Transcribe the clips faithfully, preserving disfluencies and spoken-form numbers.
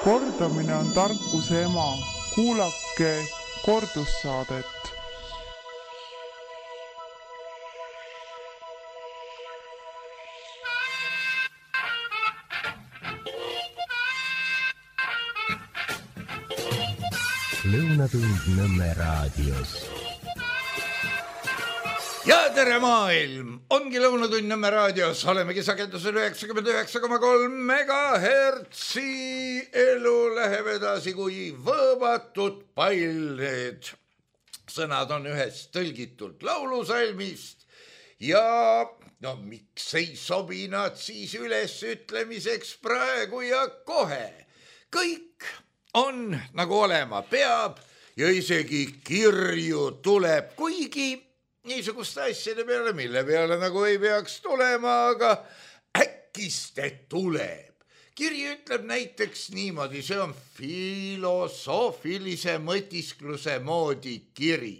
Kordamine on tarkuse ema. Kuulake kordussaadet. Lõunatund Nõmme raadios. Ja tere maailm! Ongi Lõunatund Nõmme raadios. Olemegi sagedusel üheksakümmend üheksa koma kolm megahertsi. Elu läheb edasi kui võõbatud pall. Need sõnad on ühest tõlgitult laulusalmist. Ja no miks ei sobi nad siis üles ütlemiseks praegu ja kohe? Kõik on nagu olema peab ja isegi kirju tuleb, kuigi niisuguste asjade peale, mille peale nagu ei peaks tulema, aga äkkiste tuleb. Kiri ütleb näiteks niimoodi, see on filosoofilise mõtiskluse moodi kiri,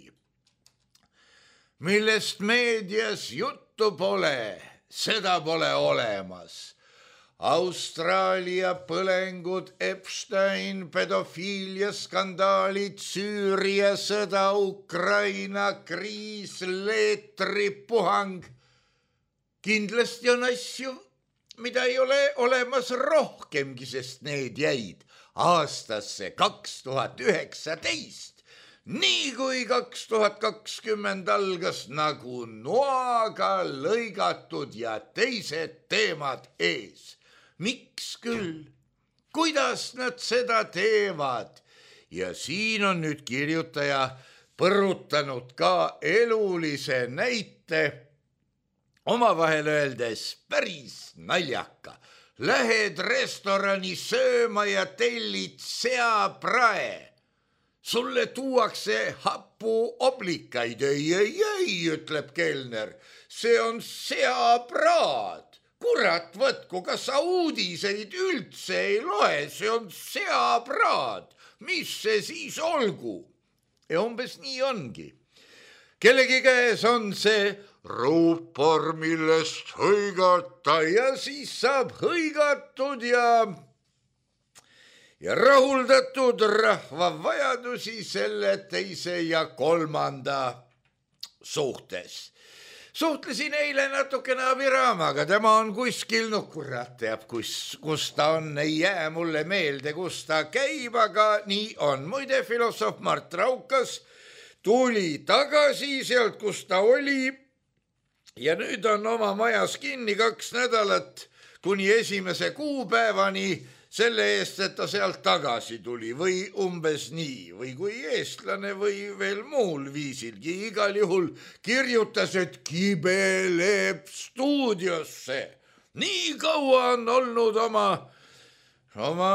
millest meedias juttu pole, seda pole olemas. Austraalia põlengud, Epstein, pedofiilia skandaalid, Süüria sõda, Ukraina kriis, leetri puhang. Kindlasti on asju, mida ei ole olemas rohkemgi, sest need jäid aastasse kaks tuhat üheksateist. Nii kui kaks tuhat kakskümmend algas nagu noaga lõigatud ja teised teemad ees. Miks küll? Kuidas nad seda teevad? Ja siin on nüüd kirjutaja põrutanud ka elulise näite, omavahel öeldes päris naljaka. Lähed restorani sööma ja tellid seaprae. Sulle tuuakse hapu oblikaid. Ei, ei, ei, ütleb kelner. See on seapraad. Kurat võtku, kas sa uudiseid üldse ei loe, see on seapraad. Mis see siis olgu? Ja umbes nii ongi. Kellegi käes on see ruupor, millest hõigata ja siis saab hõigatud ja, ja rahuldatud rahva vajadusi selle teise ja kolmanda suhtes. Suhtlesin eile natukene abiraamaga, tema on kuskil, no kurat teab, kus, kus ta on, ei jää mulle meelde, kus ta käib, aga nii on. Muide, filosoof Mart Raukas tuli tagasi sealt, kus ta oli ja nüüd on oma majas kinni kaks nädalat kuni esimese kuupäevani selle eest, et ta sealt tagasi tuli või umbes nii, või kui eestlane või veel muul viisilgi, igal juhul kirjutas, et kibeleb stuudiosse. Nii kaua on olnud oma, oma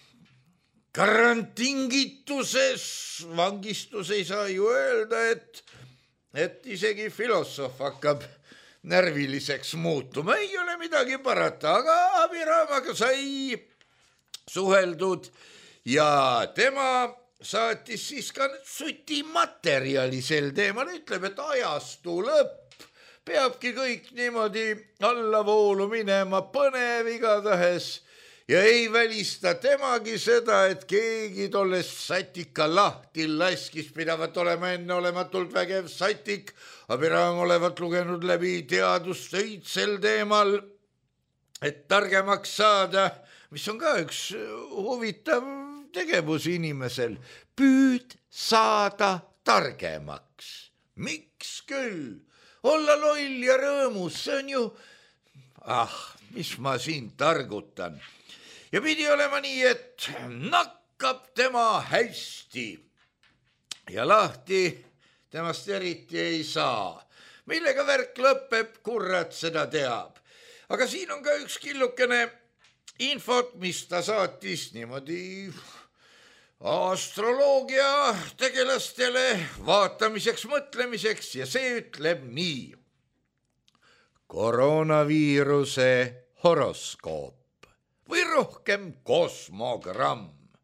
karantingituses, vangistus ei saa ju öelda, et, et isegi filosoof hakkab närviliseks muutuma. Ei ole midagi parata, aga abiraamaga sai suheldud ja tema saatis siis ka suti materjali sel teemal, ütleb, et ajastu lõpp peabki kõik niimoodi allavoolu minema, põnev igatahes ja ei välista temagi seda, et keegi tollest satika lahti laskis, pidavat olema enneolematult vägev satik, abiraam olevat lugenud läbi teadustöid sel teemal, et targemaks saada, mis on ka üks huvitav tegevus inimesel, püüd saada targemaks. Miks küll? Olla loll ja rõõmus, see on ju, ah, mis ma siin targutan. Ja pidi olema nii, et nakkab tema hästi ja lahti temast eriti ei saa. Millega värk lõpeb, kurat seda teab. Aga siin on ka üks killukene infot, mis ta saatis niimoodi astroloogia tegelastele vaatamiseks, mõtlemiseks ja see ütleb nii. Koroonaviiruse horoskoop või rohkem kosmogramm.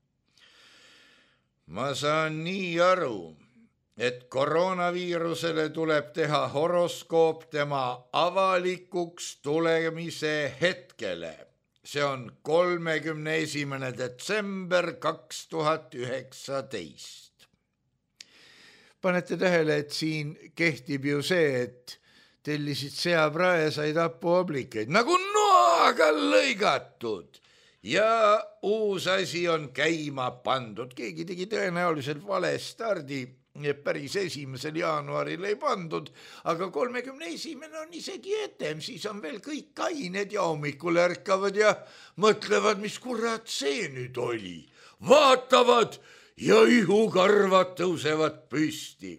Ma saan nii aru, et koroonaviirusele tuleb teha horoskoop tema avalikuks tulemise hetkele. see on kolmekümne esimene detsember kaks tuhat üheksateist. Panete tähele, et siin kehtib ju see, et tellisid seaprae, said hapuoblikeid nagu noaga lõigatud ja uus asi on käima pandud. Keegi tegi tõenäoliselt vale stardi, päris esimesel jaanuaril ei pandud, aga kolmekümne esimene on isegi etem, siis on veel kõik kained ja hommikul ärkavad ja mõtlevad, mis kurat see nüüd oli. Vaatavad ja ihukarvad tõusevad püsti.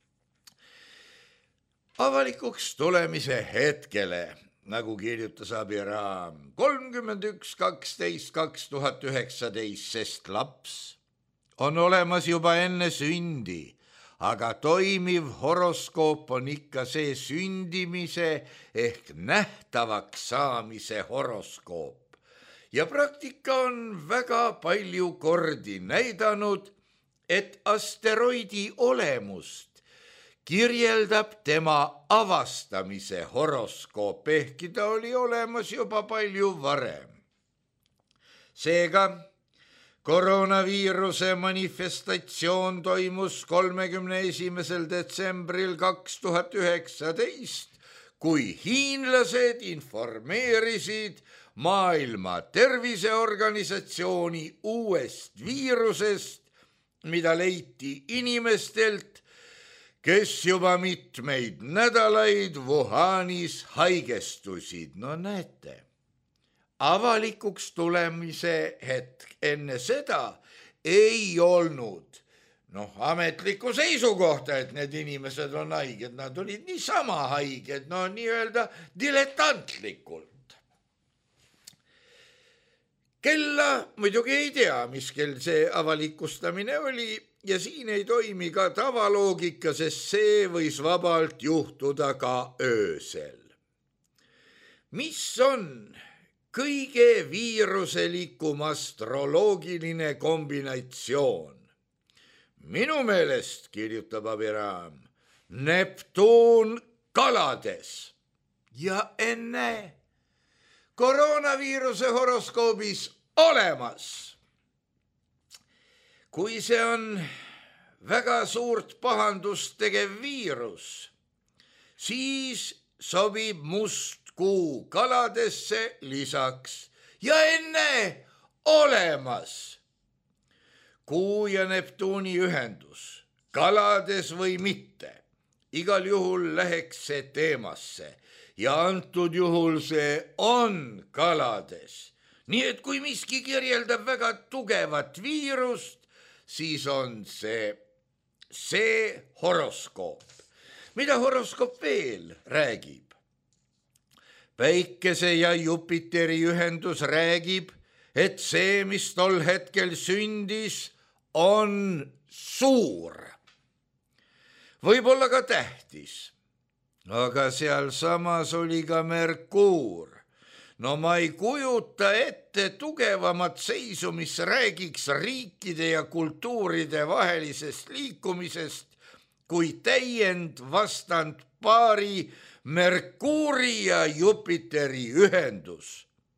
Avalikuks tulemise hetkele, nagu kirjutas Abiraam, kolmkümmend üks kaksteist kaks tuhat üheksateist, sest laps on olemas juba enne sündi, aga toimiv horoskoop on ikka see sündimise ehk nähtavaks saamise horoskoop. Ja praktika on väga palju kordi näidanud, et asteroidi olemust kirjeldab tema avastamise horoskoop, ehkki ta oli olemas juba palju varem. Seega, koroonaviiruse manifestatsioon toimus kolmekümne esimesel detsembril kaks tuhat üheksateist, kui hiinlased informeerisid Maailma Terviseorganisatsiooni uuest viirusest, mida leiti inimestelt, kes juba mitmeid nädalaid Wuhanis haigestusid. No näete, avalikuks tulemise hetk enne seda ei olnud noh, ametlikku seisukohta, et need inimesed on haiged. Nad olid niisama haiged, no nii-öelda diletantlikult. Kella muidugi ei tea, mis kell see avalikustamine oli, ja siin ei toimi ka tavaloogika, sest see võis vabalt juhtuda ka öösel. Mis on kõige viiruselikum astroloogiline kombinatsioon? Minu meelest, kirjutab Abiraam, Neptuun kalades. Ja enne koroonaviiruse horoskoobis olemas. Kui see on väga suurt pahandust tegev viirus, siis sobib must kuu kaladesse lisaks ja enne olemas. Kuu ja Neptuuni ühendus, kalades või mitte, igal juhul läheks see teemasse ja antud juhul see on kalades. Nii et kui miski kirjeldab väga tugevat viirust, siis on see, see horoskoop. Mida horoskoop veel räägib? Päikese ja Jupiteri ühendus räägib, et see, mis tol hetkel sündis, on suur. Võib-olla ka tähtis, aga seal samas oli ka Merkuur. No ma ei kujuta ette tugevamat seisu, mis räägiks riikide ja kultuuride vahelisest liikumisest, kui täiend vastand paari Merkuuri ja Jupiteri ühendus,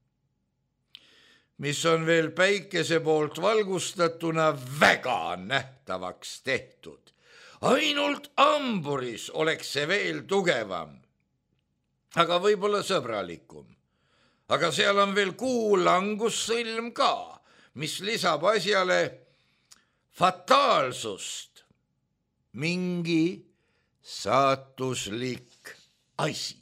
mis on veel päikese poolt valgustatuna väga nähtavaks tehtud. Ainult amburis oleks see veel tugevam, aga võib-olla sõbralikum. Aga seal on veel kuu langussõlm ka, mis lisab asjale fataalsust. Mingi saatuslik asi.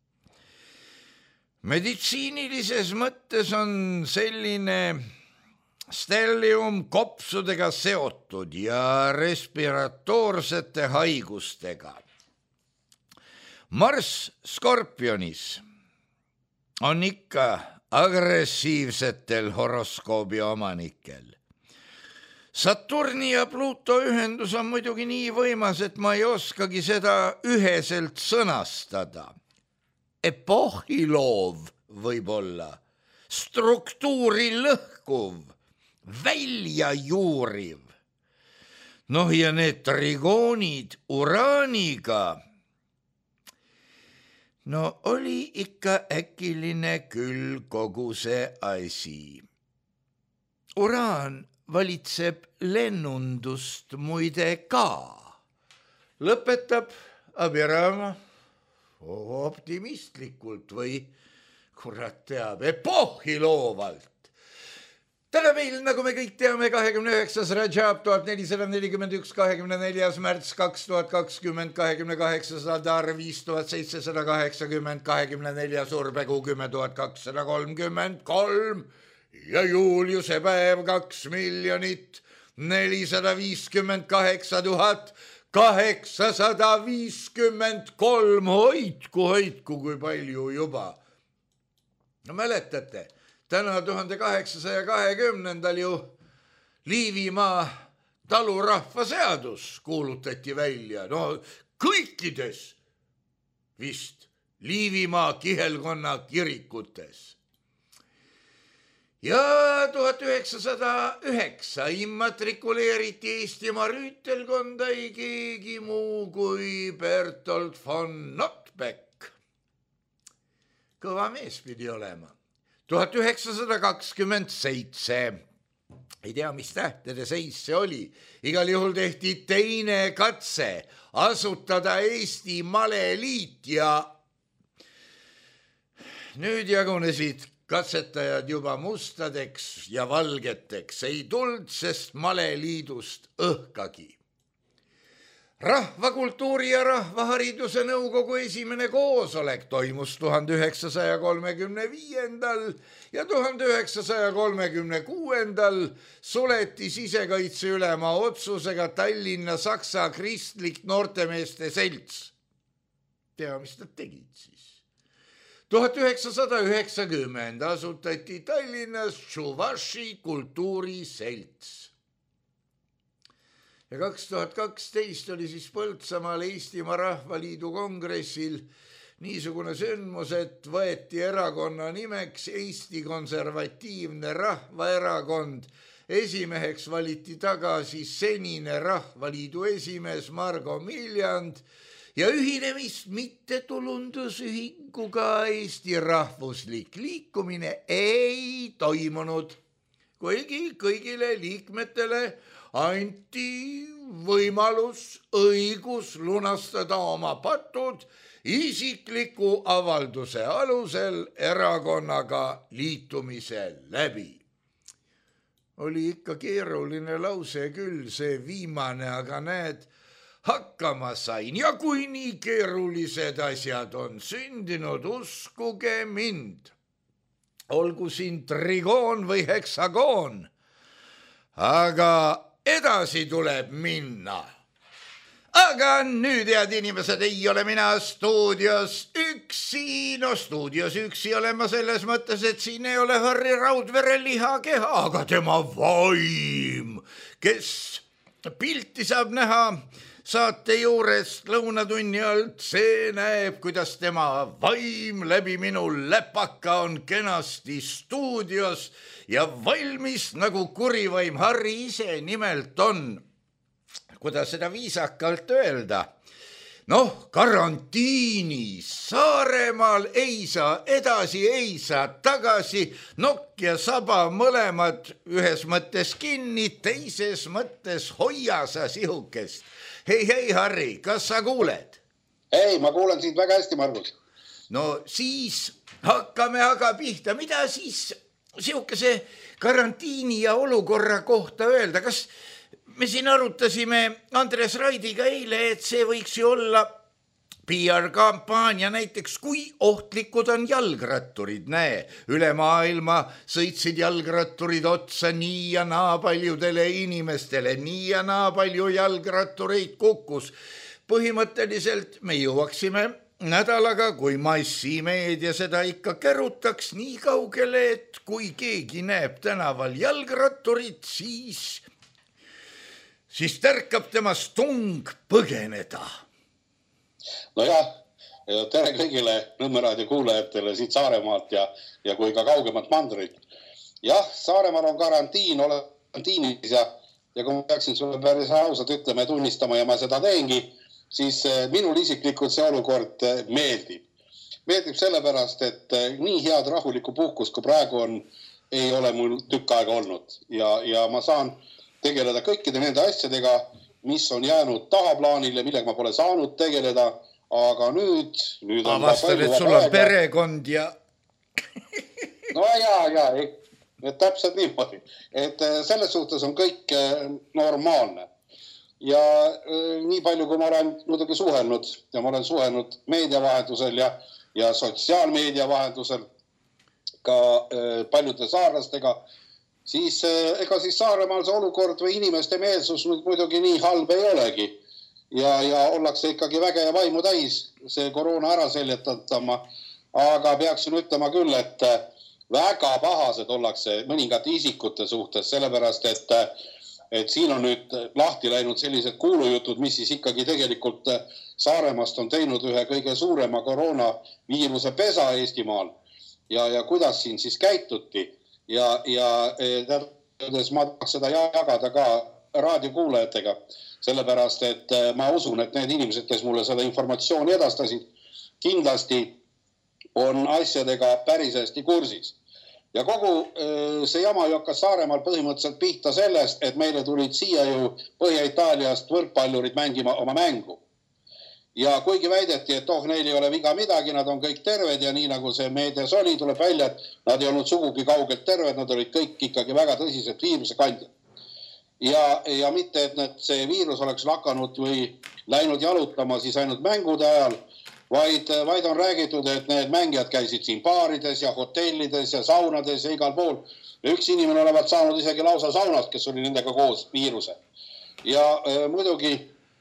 Meditsiinilises mõttes on selline stellium kopsudega seotud ja respiratoorsete haigustega. Marss Skorpionis on ikka agressiivsetel horoskoobi omanikel. Saturni ja Pluto ühendus on muidugi nii võimas, et ma ei oskagi seda üheselt sõnastada. Epohiloov võib-olla, struktuuri lõhkuv, välja juuriv. Noh ja need trigoonid Uraaniga, no oli ikka äkiline küll kogu see asi. Uraan valitseb lennundust muide ka. Lõpetab Abirama optimistlikult või kurat teab, epohhi loovalt. Täna meil, nagu me kõik teame, kahekümne üheksas Rajab tuhat nelisada nelikümmend üks, kahekümne neljas märts kaks tuhat kakskümmend, kahekümne kaheksas Adar viis tuhat seitsesada kaheksakümmend, kahekümne neljas Urbekuu kümme tuhat kakssada kolmkümmend kolm ja Juliuse päev kaks miljonit nelisada viiskümmend kaheksa tuhat kaheksasada viiskümmend kolm. Hoidku, hoidku, kui palju juba. No mäletate? Täna tuhande kaheksasaja kahekümnendal ju Liivimaa talurahva seadus kuulutati välja. No kõikides vist Liivimaa kihelkonna kirikutes. Ja tuhat üheksasada üheksa immatrikuleeriti Eestimaa rüütelkonda ei keegi muu kui Bertolt von Notbeck. Kõva mees pidi olema. tuhat üheksasada kakskümmend seitse. Ei tea, mis tähtede seis see oli. Igal juhul tehti teine katse asutada Eesti maleliit ja nüüd jagunesid katsetajad juba mustadeks ja valgeteks. Ei tuld, sest maleliidust õhkagi. Rahvakultuuri ja rahvahariduse nõukogu esimene koosolek toimus tuhande üheksasaja kolmekümne viiendal ja tuhande üheksasaja kolmekümne kuuendal suleti sisekaitseülema otsusega Tallinna Saksa kristlik noortemeeste selts. Tea, mis nad tegid siis? tuhat üheksasada üheksakümmend asutati Tallinnas Tšuvaši kultuuriselts. Ja kaks tuhat kaksteist oli siis Põltsamaal Eestimaa Rahvaliidu kongressil niisugune sündmus, et võeti erakonna nimeks Eesti Konservatiivne Rahvaerakond. Esimeheks valiti tagasi senine Rahvaliidu esimees Margo Miljand ja ühinemist mittetulundusühinguga Eesti Rahvuslik Liikumine ei toimunud, kuigi kõigile liikmetele anti võimalus, õigus lunastada oma patud isikliku avalduse alusel erakonnaga liitumise läbi. Oli ikka keeruline lause küll see viimane, aga näed, hakkama sain ja kui nii keerulised asjad on sündinud, uskuge mind. Olgu siin trigoon või heksagoon, aga edasi tuleb minna. Aga nüüd, head inimesed, ei ole mina stuudios üksi. No stuudios üksi olen ma selles mõttes, et siin ei ole Harri Raudvere lihakeha, aga tema vaim, kes pilti saab näha saate juurest lõunatunni alt, see näeb, kuidas tema vaim läbi minu läpaka on kenasti stuudios ja valmis nagu kurivaim Harri ise nimelt on. Kuidas seda viisakalt öelda? Noh, karantiinis Saaremaal ei saa edasi, ei saa tagasi, nokk ja saba mõlemad ühes mõttes kinni, teises mõttes hoia sa sihukest. Hei, hei, Harri, kas sa kuuled? Ei, ma kuulen sind väga hästi, Margus. No siis hakkame aga pihta. Mida siis sihukese karantiini ja olukorra kohta öelda? Kas me siin arutasime Andres Raidiga eile, et see võiks ju olla P R-kampaania näiteks, kui ohtlikud on jalgratturid. Näe, üle maailma sõitsid jalgratturid otsa nii ja naa paljudele inimestele, nii ja naa palju jalgrattureid kukkus. Põhimõtteliselt me jõuaksime nädalaga, kui massimeedia seda ikka kerutaks nii kaugele, et kui keegi näeb tänaval jalgratturit, siis, siis tärkab temast tung põgeneda. No jah, tere kõigile Nõmme raadio kuulajatele siit Saaremaalt ja, ja kui ka kaugemat mandrit. Jah, Saaremaal on karantiin, olen karantiinis ja, ja kui ma peaksin sulle päris ausalt ütlema ja tunnistama ja ma seda teengi, siis minul isiklikult see olukord meeldib. meeldib sellepärast, et nii head rahulikku puhkust, kui praegu on, ei ole mul tükk aega olnud. Ja, ja ma saan tegeleda kõikide nende asjadega, mis on jäänud tahaplaanile, millega ma pole saanud tegeleda, aga nüüd... nüüd on avastan, et sul on aega. Perekond ja... no jaa, jaa, et täpselt niimoodi. Et selles suhtes on kõik normaalne. Ja nii palju, kui ma olen muidugi suhelnud ja ma olen suhelnud meediavahendusel ja, ja sotsiaalmeedia vahendusel ka paljude saarlastega, siis ega siis Saaremaal see olukord või inimeste meelsus muidugi nii halb ei olegi. Ja, ja ollakse ikkagi väge ja vaimu täis see koroona ära seljetatama, aga peaksin ütlema küll, et väga pahased ollakse mõningate isikute suhtes, sellepärast, et et siin on nüüd lahti läinud sellised kuulujutud, mis siis ikkagi tegelikult Saaremaast on teinud ühe kõige suurema koroonaviiruse pesa Eestimaal ja, ja kuidas siin siis käituti ja, ja tähendades ma tahaks seda jagada ka raadiokuulajatega, sellepärast, et ma usun, et need inimesed, kes mulle seda informatsiooni edastasid, kindlasti on asjadega päris hästi kursis. Ja kogu see jama ju hakkas Saaremaal põhimõtteliselt pihta sellest, et meile tulid siia ju Põhja-Itaaliast võrkpallurid mängima oma mängu. Ja kuigi väideti, et oh, neil ei ole viga midagi, nad on kõik terved ja nii nagu see meedias oli, tuleb välja, et nad ei olnud sugugi kaugelt terved, nad olid kõik ikkagi väga tõsised viiruse kandjad. Ja, ja mitte, et need, see viirus oleks lakanud või läinud jalutama siis ainult mängude ajal, Vaid, vaid on räägitud, et need mängijad käisid siin baarides ja hotellides ja saunades ja igal pool. Ja üks inimene olevat saanud isegi lausa saunast, kes oli nendega koos viiruse. Ja äh, muidugi,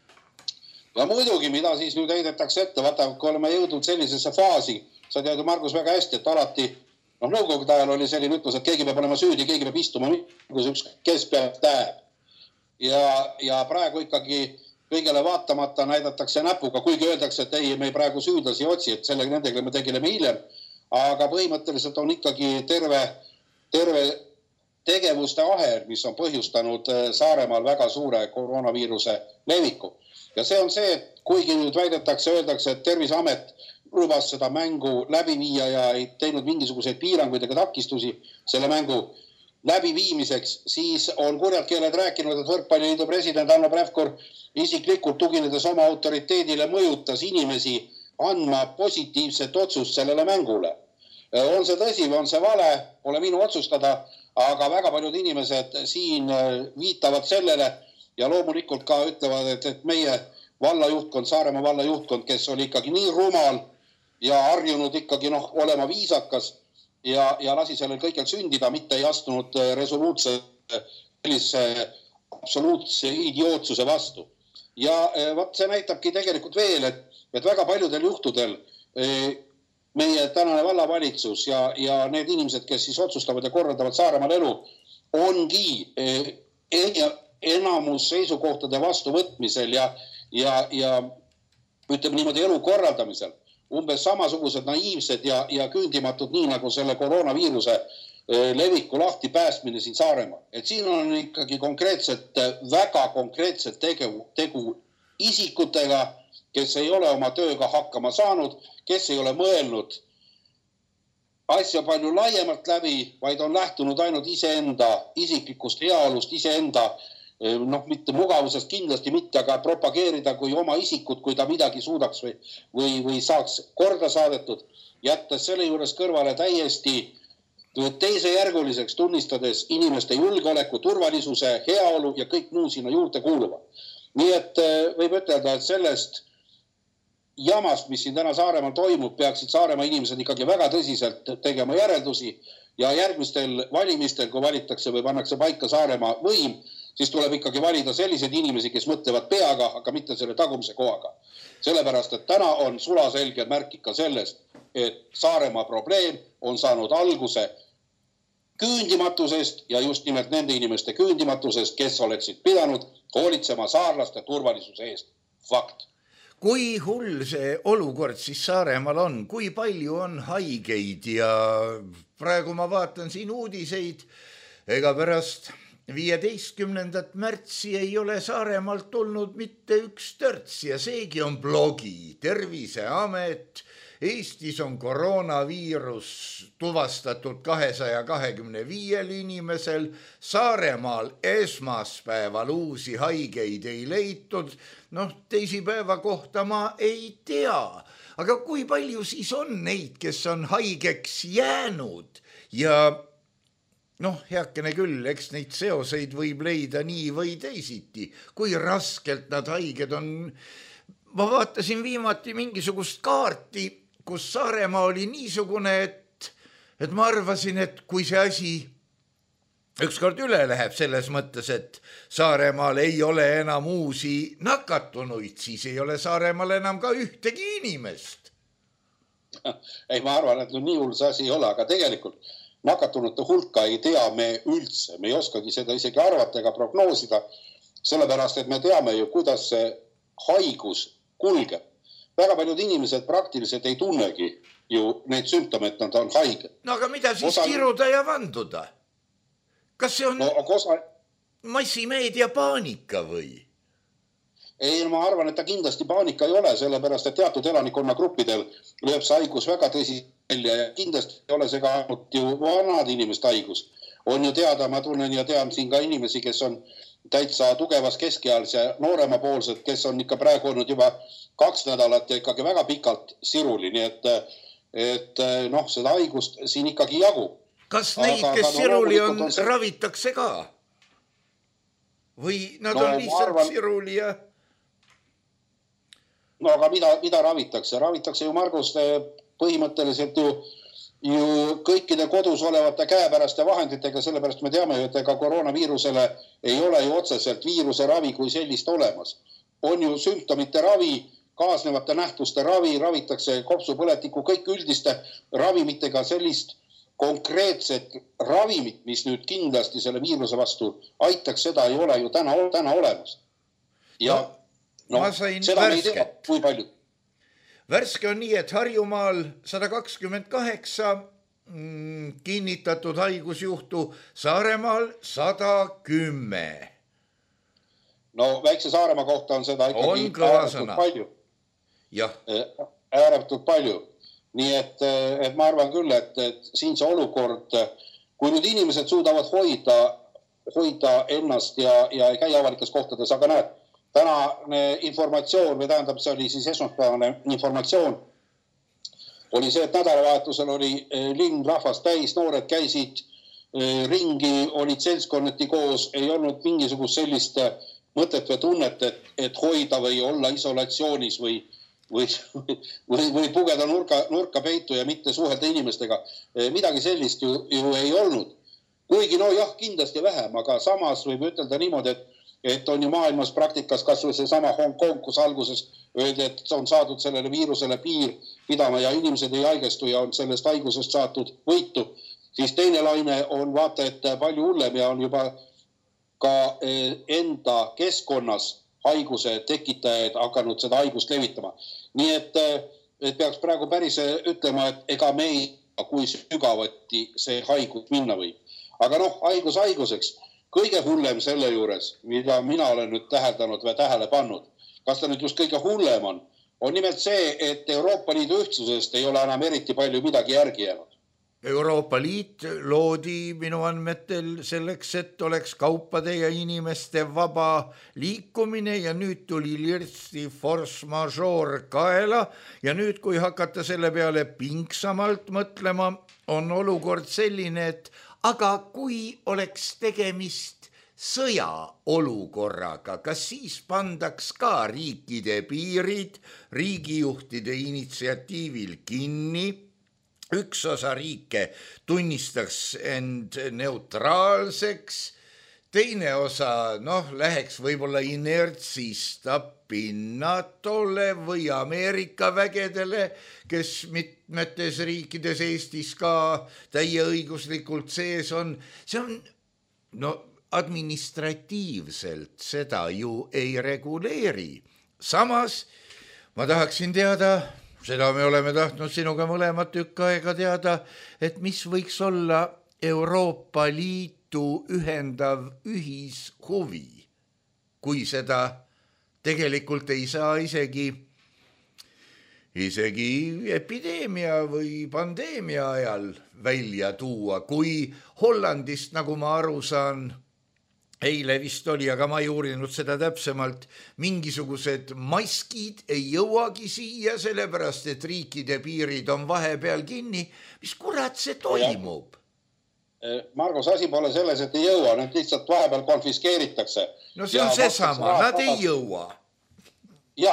ja muidugi, mida siis nüüd heidetakse ette, vaata, kui oleme jõudnud sellisesse faasi, sa tead ju Margus väga hästi, et alati, noh, nõukogude ajal oli selline ütlus, et keegi peab olema süüdi, keegi peab istuma, kes peab täheb. Ja, ja praegu ikkagi kõigele vaatamata näidatakse näpuga, kuigi öeldakse, et ei, me praegu süüdlasi otsi, et selle nendega me tegeleme hiljem. Aga põhimõtteliselt on ikkagi terve, terve tegevuste ahel, mis on põhjustanud Saaremaal väga suure koroonaviiruse leviku. Ja see on see, et kuigi nüüd väidetakse, öeldakse, et Terviseamet lubas seda mängu läbi viia ja ei teinud mingisuguseid piiranguid ega takistusi selle mängu läbiviimiseks, siis on kurjad keeled rääkinud, et Võrkpalliliidu president Hanno Pevkur isiklikult tuginedes oma autoriteedile mõjutas inimesi andma positiivset otsust sellele mängule. On see tõsi või on see vale, pole minu otsustada, aga väga paljud inimesed siin viitavad sellele ja loomulikult ka ütlevad, et, et meie vallajuhtkond, Saaremaa vallajuhtkond, kes oli ikkagi nii rumal ja harjunud ikkagi noh, olema viisakas, Ja, ja lasi sellel kõigel sündida, mitte ei astunud resoluutse sellise absoluutse idiootsuse vastu. Ja vaat see näitabki tegelikult veel, et, et väga paljudel juhtudel meie tänane vallavalitsus ja, ja need inimesed, kes siis otsustavad ja korraldavad Saaremaal elu, ongi enamus seisukohtade vastuvõtmisel ja, ja, ja ütleme niimoodi elu korraldamisel. Umbes samasugused naiivsed ja, ja küündimatud nii nagu selle koroonaviiruse leviku lahti päästmine siin Saaremaal. Et siin on ikkagi konkreetselt, väga konkreetselt tegu, tegu isikutega, kes ei ole oma tööga hakkama saanud, kes ei ole mõelnud asja palju laiemalt läbi, vaid on lähtunud ainult iseenda isiklikust heaolust, iseenda noh, mitte mugavusest kindlasti mitte, aga propageerida kui oma isikut, kui ta midagi suudaks või, või, või saaks korda saadetud, jättes selle juures kõrvale täiesti teisejärguliseks tunnistades inimeste julgeoleku, turvalisuse, heaolu ja kõik muu sinna juurde kuuluva. Nii et võib ütelda, et sellest jamast, mis siin täna Saaremaal toimub, peaksid Saaremaa inimesed ikkagi väga tõsiselt tegema järeldusi ja järgmistel valimistel, kui valitakse või pannakse paika Saaremaa võim, siis tuleb ikkagi valida sellised inimesi, kes mõtlevad peaga, aga mitte selle tagumise kohaga. Sellepärast, et täna on sulaselge märk ikka sellest, et Saaremaa probleem on saanud alguse küündimatusest ja just nimelt nende inimeste küündimatusest, kes oleksid pidanud hoolitsema saarlaste turvalisuse eest. Fakt. Kui hull see olukord siis Saaremaal on? Kui palju on haigeid? Ja praegu ma vaatan siin uudiseid, ega pärast viieteistkümnendat märtsi ei ole Saaremaalt tulnud mitte üks törts ja seegi on blogi. Terviseamet Eestis on koroonaviirus tuvastatud kahesaja kahekümne viiel inimesel, Saaremaal esmaspäeval uusi haigeid ei leitud, noh, teisipäeva kohta ma ei tea, aga kui palju siis on neid, kes on haigeks jäänud ja noh, heakene küll, eks neid seoseid võib leida nii või teisiti, kui raskelt nad haiged on. Ma vaatasin viimati mingisugust kaarti, kus Saaremaa oli niisugune, et, et ma arvasin, et kui see asi ükskord üle läheb selles mõttes, et Saaremaal ei ole enam uusi nakatunuid, siis ei ole Saaremaal enam ka ühtegi inimest. Ei, ma arvan, et nii hull see asi ei ole, aga tegelikult nakatunute hulka ei tea me üldse. Me ei oskagi seda isegi arvata ega prognoosida, sellepärast, et me teame ju, kuidas see haigus kulgeb. Väga paljud inimesed praktiliselt ei tunnegi ju neid sümptomeid, nad on haiged. No aga mida siis osa... kiruda ja vanduda? Kas see on no, osa... massimeedia paanika või? Ei, ma arvan, et ta kindlasti paanika ei ole, sellepärast, et teatud elanikkonnagruppidel lööb see haigus väga tõsiselt välja ja kindlasti ei ole see ka ainult ju vanad inimest haigus. On ju teada, ma tunnen ja tean siin ka inimesi, kes on täitsa tugevas keskeals ja nooremapoolsed, kes on ikka praegu olnud juba kaks nädalat ja ikkagi väga pikalt siruli, nii et, et noh, seda haigust siin ikkagi jagub. Kas neid, aga, kes siruli on, on see... ravitakse ka? Või nad no, on lihtsalt arvan... siruli ja... No aga mida, mida ravitakse? Ravitakse ju Margus põhimõtteliselt ju ju kõikide kodus olevate käepäraste vahenditega, sellepärast me teame ju, et ega koroonaviirusele ei ole ju otseselt viiruse ravi kui sellist olemas. On ju sümptomite ravi, kaasnevate nähtuste ravi, ravitakse kopsupõletiku, kõik üldiste ravimitega sellist konkreetset ravimit, mis nüüd kindlasti selle viiruse vastu aitaks, seda ei ole ju täna, täna olemas. Ja no, no, seda me ei tea, kui palju. Värske on nii, et Harjumaal sada kakskümmend kaheksa mm, kinnitatud haigusjuhtu, Saaremaal sada kümme. No väikse Saaremaa kohta on seda ikkagi on ääretult palju. Jah. Ääretult palju. Nii et, et ma arvan küll, et, et siin see olukord, kui nüüd inimesed suudavad hoida, hoida ennast ja, ja ei käi avalikes kohtades, aga näed, tänane informatsioon, või tähendab, see oli siis esmaspäevane informatsioon, oli see, et nädalavahetusel oli linn rahvast täis, noored käisid ringi, olid seltskonneti koos, ei olnud mingisugust sellist mõtet või tunnet, et, et hoida või olla isolatsioonis või, või, või, või pugeda nurka, nurka peitu ja mitte suhelda inimestega. Midagi sellist ju, ju ei olnud. Kuigi no jah, kindlasti vähem, aga samas võib ütelda niimoodi, et et on ju maailmas praktikas kas või see sama Hong Kong, kus alguses öeldi, et on saadud sellele viirusele piir pidama ja inimesed ei haigestu ja on sellest haigusest saadud võitu, siis teine laine on vaata, et palju hullem ja on juba ka enda keskkonnas haiguse tekitajaid hakanud seda haigust levitama. Nii et, et peaks praegu päris ütlema, et ega me ei, kui sügavati see haigus minna võib. Aga noh, haigus haiguseks. Kõige hullem selle juures, mida mina olen nüüd täheldanud või tähele pannud, kas ta nüüd just kõige hullem on, on nimelt see, et Euroopa Liidu ühtsusest ei ole enam eriti palju midagi järgi jäänud. Euroopa Liit loodi minu andmetel selleks, et oleks kaupade ja inimeste vaba liikumine ja nüüd tuli lirtsi force majeure kaela ja nüüd, kui hakata selle peale pingsamalt mõtlema, on olukord selline, et aga kui oleks tegemist sõjaolukorraga, kas siis pandaks ka riikide piirid riigijuhtide initsiatiivil kinni, üks osa riike tunnistaks end neutraalseks, teine osa noh, läheks võib-olla inertsist appi NATOle või Ameerika vägedele, kes mitmetes riikides Eestis ka täieõiguslikult sees on. See on, no administratiivselt seda ju ei reguleeri. Samas ma tahaksin teada, seda me oleme tahtnud sinuga mõlemad tükk aega teada, et mis võiks olla Euroopa Liit ühendav ühishuvi, kui seda tegelikult ei saa isegi isegi epideemia või pandeemia ajal välja tuua, kui Hollandist, nagu ma aru saan, eile vist oli, aga ma ei uurinud seda täpsemalt, mingisugused maskid ei jõuagi siia, sellepärast et riikide piirid on vahepeal kinni. Mis kurat see toimub? Margus, asi pole selles, et ei jõua, need lihtsalt vahepeal konfiskeeritakse. No see on see sama, nad ei jõua. Ja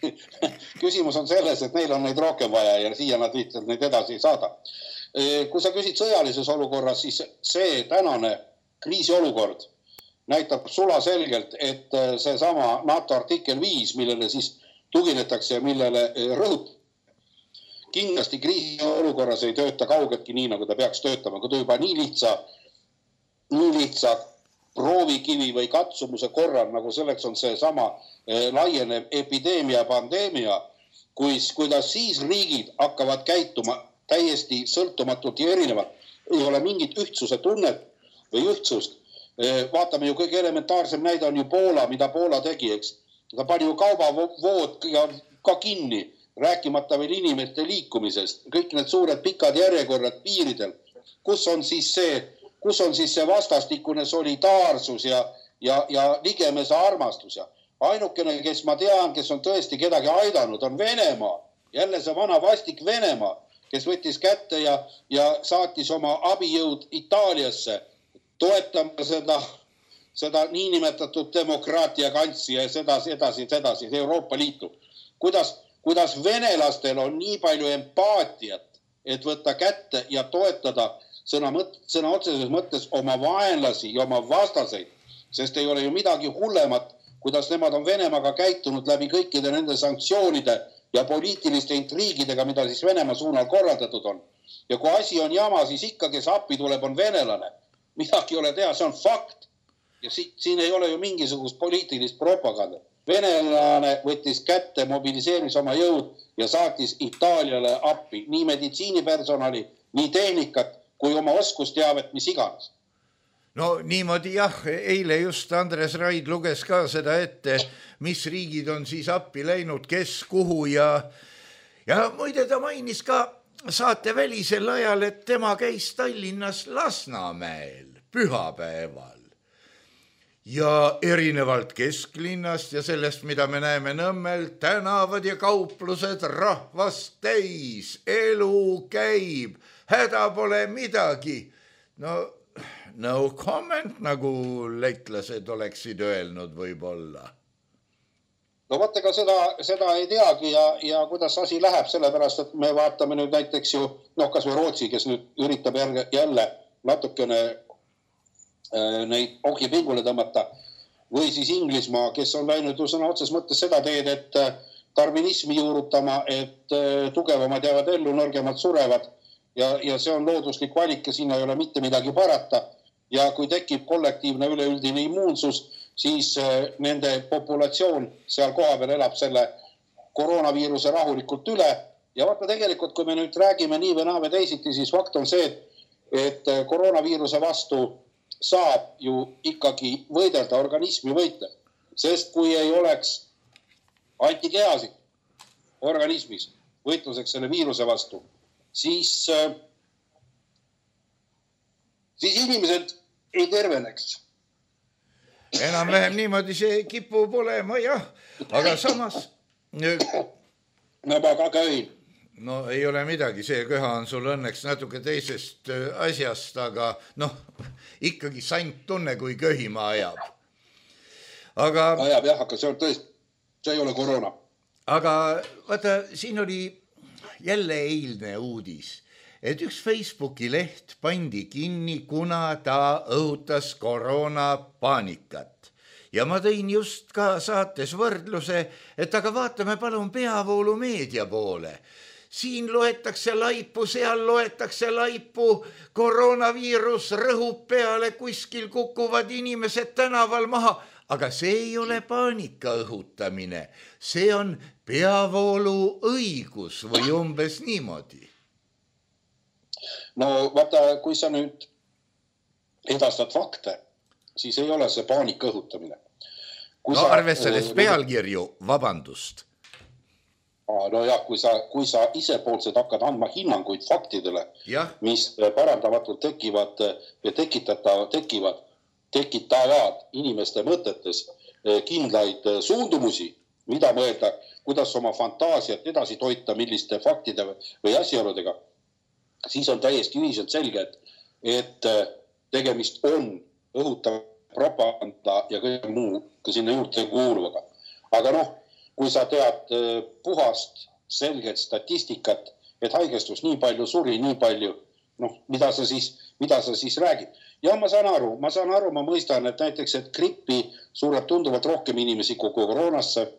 küsimus on selles, et neil on neid rohkem vaja ja siia nad lihtsalt neid edasi ei saada. Kui sa küsid sõjalises olukorras, siis see tänane kriisiolukord näitab sula selgelt, et see sama NATO artikkel viis, millele siis tuginetakse ja millele rõhut, kindlasti kriisiolukorras ei tööta kaugetki nii, nagu ta peaks töötama, kui ta juba nii lihtsa, nii lihtsa proovikivi või katsumuse korral, nagu selleks on see sama laienev epideemia, pandeemia, kuidas siis riigid hakkavad käituma täiesti sõltumatult ja erinevalt. Ei ole mingit ühtsuse tunnet või ühtsust. Vaatame ju kõige elementaarsem näide on ju Poola, mida Poola tegi, eks. Ta pani ju kaubavood ka kinni, rääkimata veel inimeste liikumisest. Kõik need suured pikad järjekorrad piiridel. Kus on siis see, kus on siis see vastastikune solidaarsus ja, ja, ja ligemese armastus? Ja ainukene, kes ma tean, kes on tõesti kedagi aidanud, on Venemaa. Jälle see vana vastik Venemaa, kes võttis kätte ja, ja saatis oma abijõud Itaaliasse toetama seda, seda niinimetatud demokraatia kantsi ja sedasi, edasi, edasi, Euroopa Liitu. Kuidas, kuidas venelastel on nii palju empaatiat, et võtta kätte ja toetada sõna, mõt, sõna otseses mõttes oma vaenlasi ja oma vastaseid, sest ei ole ju midagi hullemat, kuidas nemad on Venemaaga käitunud läbi kõikide nende sanktsioonide ja poliitiliste intriigidega, mida siis Venemaa suunal korraldatud on. Ja kui asi on jama, siis ikka, kes appi tuleb, on venelane. Midagi ei ole teha, see on fakt. Ja si siin ei ole ju mingisugust poliitilist propaganda. Venelane võttis kätte, mobiliseeris oma jõud ja saatis Itaaliale appi nii meditsiinipersonali, nii tehnikat, kui oma oskusteavet, mis iganes. No niimoodi jah, eile just Andres Raid luges ka seda ette, mis riigid on siis appi läinud, kes kuhu ja, ja muide ta mainis ka saate välisel ajal, et tema käis Tallinnas Lasnamäel pühapäeval. Ja erinevalt kesklinnast ja sellest, mida me näeme Nõmmel, tänavad ja kauplused rahvast täis, elu käib, häda pole midagi. No, no comment, nagu leitlased oleksid öelnud võib-olla. No vaata, ega seda, seda ei teagi ja, ja kuidas asi läheb, sellepärast, et me vaatame nüüd näiteks ju, noh, kas või Rootsi, kes nüüd üritab jälle, jälle natukene äh, neid ohje pingule tõmmata, või siis Inglismaa, kes on läinud ju sõna otses mõttes seda teed, et darwinismi juurutama, et äh, tugevamad jäävad ellu, nõrgemad surevad ja, ja see on looduslik valik ja sinna ei ole mitte midagi parata ja kui tekib kollektiivne üleüldine immuunsus, siis nende populatsioon seal koha peal elab selle koroonaviiruse rahulikult üle. Ja vaata tegelikult, kui me nüüd räägime nii või naa või teisiti, siis fakt on see, et koroonaviiruse vastu saab ju ikkagi võidelda, organismi võitleb. Sest kui ei oleks antikehasid organismis võitluseks selle viiruse vastu, siis, siis inimesed ei terveneks. Enam-vähem niimoodi see kipub olema, jah, aga samas... No ma ka köhin. No ei ole midagi, see köha on sul õnneks natuke teisest asjast, aga noh, ikkagi sant tunne, kui köhima ajab. Aga... Ajab jah, aga see on tõesti, see ei ole koroona. Aga vaata, siin oli jälle eilne uudis, et üks Facebooki leht pandi kinni, kuna ta õhutas koroona paanikat. Ja ma tõin just ka saates võrdluse, et aga vaatame palun peavoolu meedia poole. Siin loetakse laipu, seal loetakse laipu, koroonaviirus rõhub peale, kuskil kukuvad inimesed tänaval maha, aga see ei ole paanika õhutamine, see on peavoolu õigus või umbes niimoodi. No vaata, kui sa nüüd edastad fakte, siis ei ole see paanika õhutamine. Kui no sa, arvestades pealkirju, vabandust. No jah, kui sa, kui sa isepoolsed hakkad andma hinnanguid faktidele, ja. mis parandamatult tekivad ja tekitatavad, tekivad, tekitavad inimeste mõtetes kindlaid suundumusi, mida mõelda, kuidas oma fantaasiat edasi toita, milliste faktide või asjaoludega, siis on täiesti ühiselt selge, et, et tegemist on õhutav propaganda ja kõik muu ka sinna juurde kuuluvaga. Aga noh, kui sa tead puhast selget statistikat, et haigestus nii palju, suri nii palju, noh, mida sa siis, mida sa siis räägid? Ja ma saan aru, ma saan aru, ma mõistan, et näiteks, et grippi sureb tunduvalt rohkem inimesi kui koroonasse,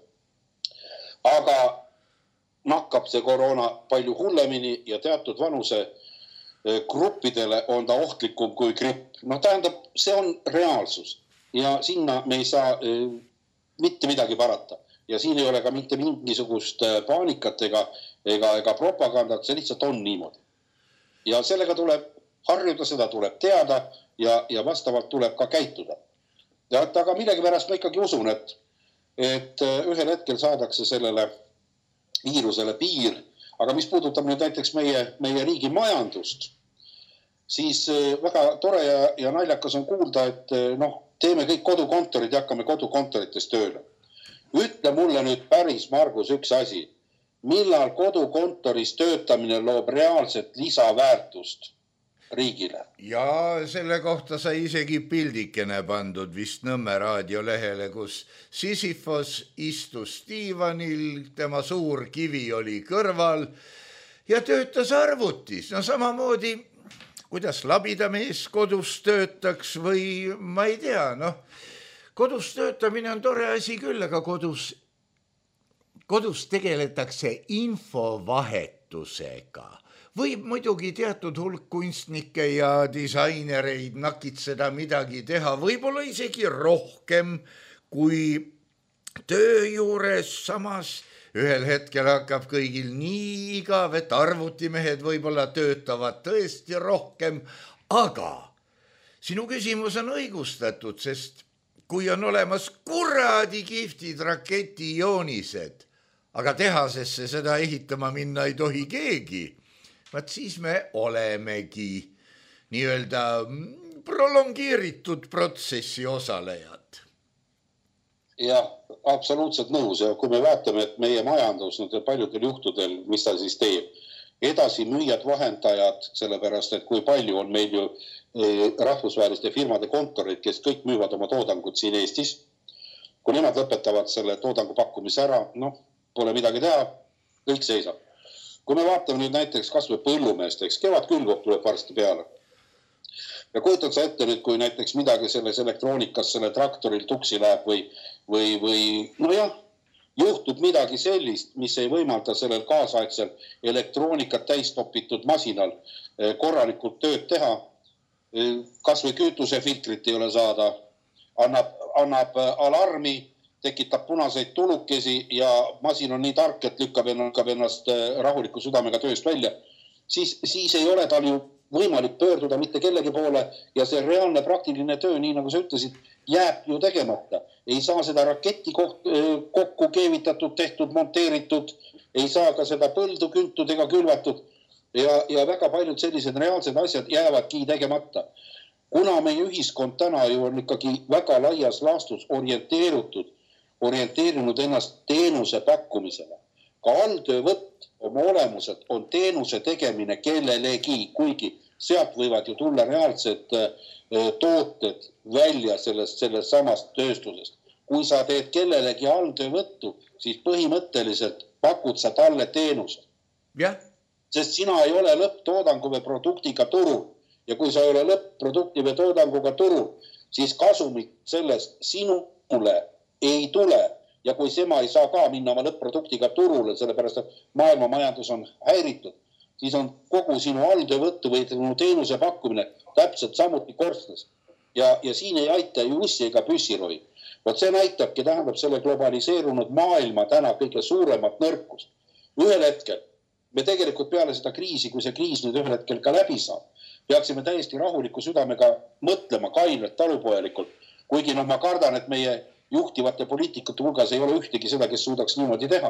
aga nakkab see koroona palju hullemini ja teatud vanuse gruppidele on ta ohtlikum kui gripp. No tähendab, see on reaalsus ja sinna me ei saa mitte midagi parata. Ja siin ei ole ka mitte mingisugust paanikat ega, ega, ega propagandat, see lihtsalt on niimoodi. Ja sellega tuleb harjuda, seda tuleb teada ja, ja vastavalt tuleb ka käituda. Ja, aga millegi pärast ma ikkagi usun, et, et ühel hetkel saadakse sellele viirusele piir, aga mis puudutab nüüd näiteks meie, meie riigi majandust, siis väga tore ja, ja naljakas on kuulda, et noh, teeme kõik kodukontorid ja hakkame kodukontorites tööle. Ütle mulle nüüd päris, Margus, üks asi. Millal kodukontoris töötamine loob reaalset lisaväärtust riigile? Ja selle kohta sai isegi pildikene pandud vist Nõmme raadiolehele, kus Sisyphos istus diivanil, tema suur kivi oli kõrval ja töötas arvutis. No samamoodi, kuidas labidamees kodus töötaks või ma ei tea, noh, kodus töötamine on tore asi küll, aga kodus, kodus tegeletakse infovahetusega. Võib muidugi teatud hulk kunstnikke ja disainereid nakitseda midagi teha, võib-olla isegi rohkem kui töö juures, samas ühel hetkel hakkab kõigil nii igav, et arvutimehed võib-olla töötavad tõesti rohkem, aga sinu küsimus on õigustatud, sest kui on olemas kuradi kihvtid raketijoonised, aga tehasesse seda ehitama minna ei tohi keegi, vaat siis me olemegi nii-öelda prolongeeritud protsessi osalejad. Jah, absoluutselt nõus ja kui me vaatame, et meie majandus nüüd paljudel juhtudel, mis ta siis teeb, edasi müüjad, vahendajad, sellepärast, et kui palju on meil ju rahvusvaheliste firmade kontorid, kes kõik müüvad oma toodangut siin Eestis. Kui nemad lõpetavad selle toodangu pakkumise ära, noh, pole midagi teha, kõik seisab. Kui me vaatame nüüd näiteks kas või põllumeesteks, kevad külgub tuleb varsti peale. Ja kujutad sa ette nüüd, kui näiteks midagi selles elektroonikas, selle traktoril tuksi läheb või, või, või no jah, juhtub midagi sellist, mis ei võimalda sellel kaasaegsel elektroonikat täistopitud masinal korralikult tööd teha, kas või kütusefiltrit ei ole saada, annab, annab alarmi, tekitab punaseid tulukesi ja masin on nii tark, et lükkab ennast rahuliku südamega tööst välja, siis, siis ei ole tal ju võimalik pöörduda mitte kellegi poole ja see reaalne praktiline töö, nii nagu sa ütlesid, jääb ju tegemata. Ei saa seda raketti kokku keevitatud, tehtud, monteeritud, ei saa ka seda põldu küntud ega külvatud. Ja, ja väga paljud sellised reaalsed asjad jäävadki tegemata. Kuna meie ühiskond täna ju on ikkagi väga laias laastus orienteerutud, orienteerinud ennast teenuse pakkumisele. Ka alltöövõtt oma olemuselt on teenuse tegemine kellelegi, kuigi sealt võivad ju tulla reaalsed tooted välja sellest, sellest samast tööstusest. Kui sa teed kellelegi alltöövõttu, siis põhimõtteliselt pakud sa talle teenuse. Jah. Sest sina ei ole lõpptoodangu või produktiga turul. Ja kui sa ei ole lõpp-produkti või toodanguga turul, siis kasumit sellest sinule ei tule. Ja kui sema ei saa ka minna oma lõpp-produktiga turule, sellepärast et maailma majandus on häiritud, siis on kogu sinu alltöövõttu või sinu teenuse pakkumine täpselt samuti korstes. Ja, ja siin ei aita ju ussi ega püssiroi. Vot see näitabki, tähendab selle globaliseerunud maailma täna kõige suuremat nõrkust. Ühel hetkel me tegelikult peale seda kriisi, kui see kriis nüüd ühel hetkel ka läbi saab, peaksime täiesti rahuliku südamega mõtlema kainelt talupojalikult, kuigi noh, ma kardan, et meie juhtivate poliitikute hulgas ei ole ühtegi seda, kes suudaks niimoodi teha.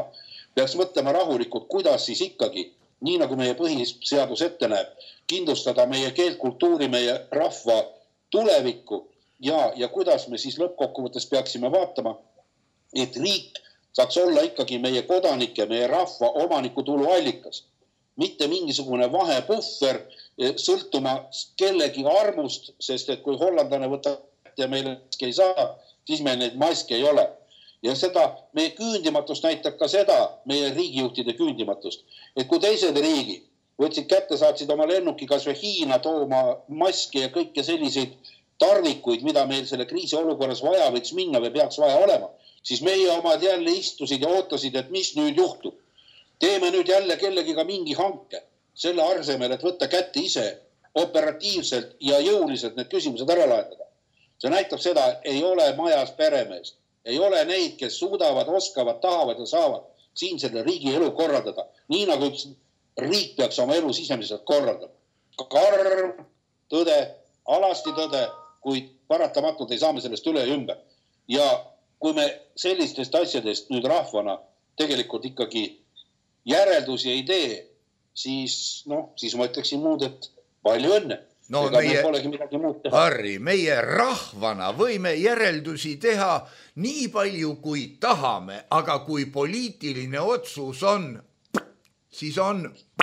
peaks mõtlema rahulikult, kuidas siis ikkagi, nii nagu meie põhiseadus ette näeb, kindlustada meie keelt, kultuuri, meie rahva tulevikku ja, ja kuidas me siis lõppkokkuvõttes peaksime vaatama, et riik saaks olla ikkagi meie kodanike, meie rahva omanikutulu allikas. Mitte mingisugune vahepuffer sõltuma kellegi armust, sest et kui hollandlane võtab ja meile maski ei saa, siis meil neid maske ei ole. Ja seda meie küündimatust näitab ka seda, meie riigijuhtide küündimatust, et kui teised riigid võtsid kätte, saatsid oma lennuki kas või Hiina tooma maski ja kõike selliseid tarvikuid, mida meil selle kriisi olukorras vaja võiks minna või peaks vaja olema, siis meie omad jälle istusid ja ootasid, et mis nüüd juhtub. Teeme nüüd jälle kellegiga mingi hanke selle arsemel, et võtta kätte ise operatiivselt ja jõuliselt need küsimused ära lahendada. See näitab seda, et ei ole majas peremeest. Ei ole neid, kes suudavad, oskavad, tahavad ja saavad siin selle riigi elu korraldada. Nii nagu üks riik peaks oma elu sisemiselt korraldama. Karm, tõde, alasti tõde, kuid paratamatult ei saame sellest üle ja ümber. Ja kui me sellistest asjadest nüüd rahvana tegelikult ikkagi järeldusi ei tee, siis, noh, siis ma ütleksin muud, et palju õnne. No Ega meie, polegi midagi muud teha. Harri, meie rahvana võime järeldusi teha nii palju, kui tahame, aga kui poliitiline otsus on, siis on.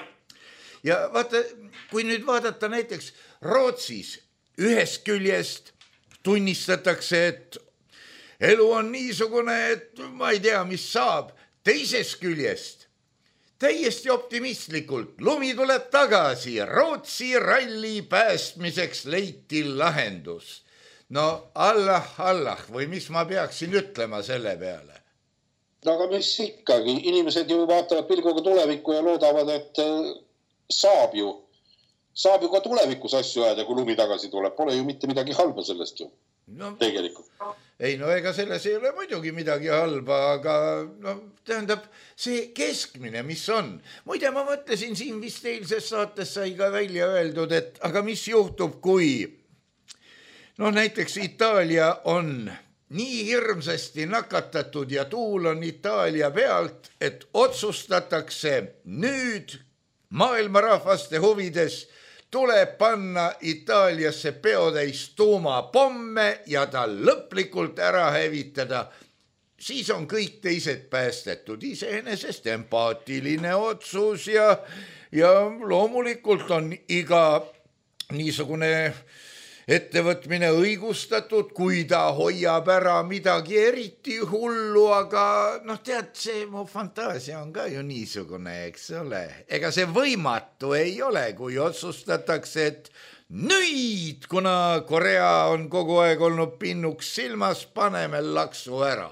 Ja vaata, kui nüüd vaadata näiteks Rootsis, ühest küljest tunnistatakse, et elu on niisugune, et ma ei tea, mis saab. Teisest küljest täiesti optimistlikult lumi tuleb tagasi, Rootsi ralli päästmiseks leiti lahendus. No Allah, Allah, või mis ma peaksin ütlema selle peale? No aga mis ikkagi, inimesed ju vaatavad pilguga tulevikku ja loodavad, et saab ju, saab ju ka tulevikus asju ajada, kui lumi tagasi tuleb. Pole ju mitte midagi halba sellest ju, no, tegelikult. Ei, no ega selles ei ole muidugi midagi halba, aga no, tähendab see keskmine, mis on. Muide, ma mõtlesin siin vist eilses saates sai ka välja öeldud, et aga mis juhtub, kui no näiteks Itaalia on nii hirmsasti nakatatud ja tuul on Itaalia pealt, et otsustatakse nüüd maailma rahvaste huvides tuleb panna Itaaliasse peotäis tuumapomme ja ta lõplikult ära hävitada, siis on kõik teised päästetud. Iseenesest empaatiline otsus ja, ja loomulikult on iga niisugune ettevõtmine õigustatud, kui ta hoiab ära midagi eriti hullu, aga noh, tead, see mu fantaasia on ka ju niisugune, eks ole. Ega see võimatu ei ole, kui otsustatakse, et nüüd, kuna Korea on kogu aeg olnud pinnuks silmas, paneme laksu ära.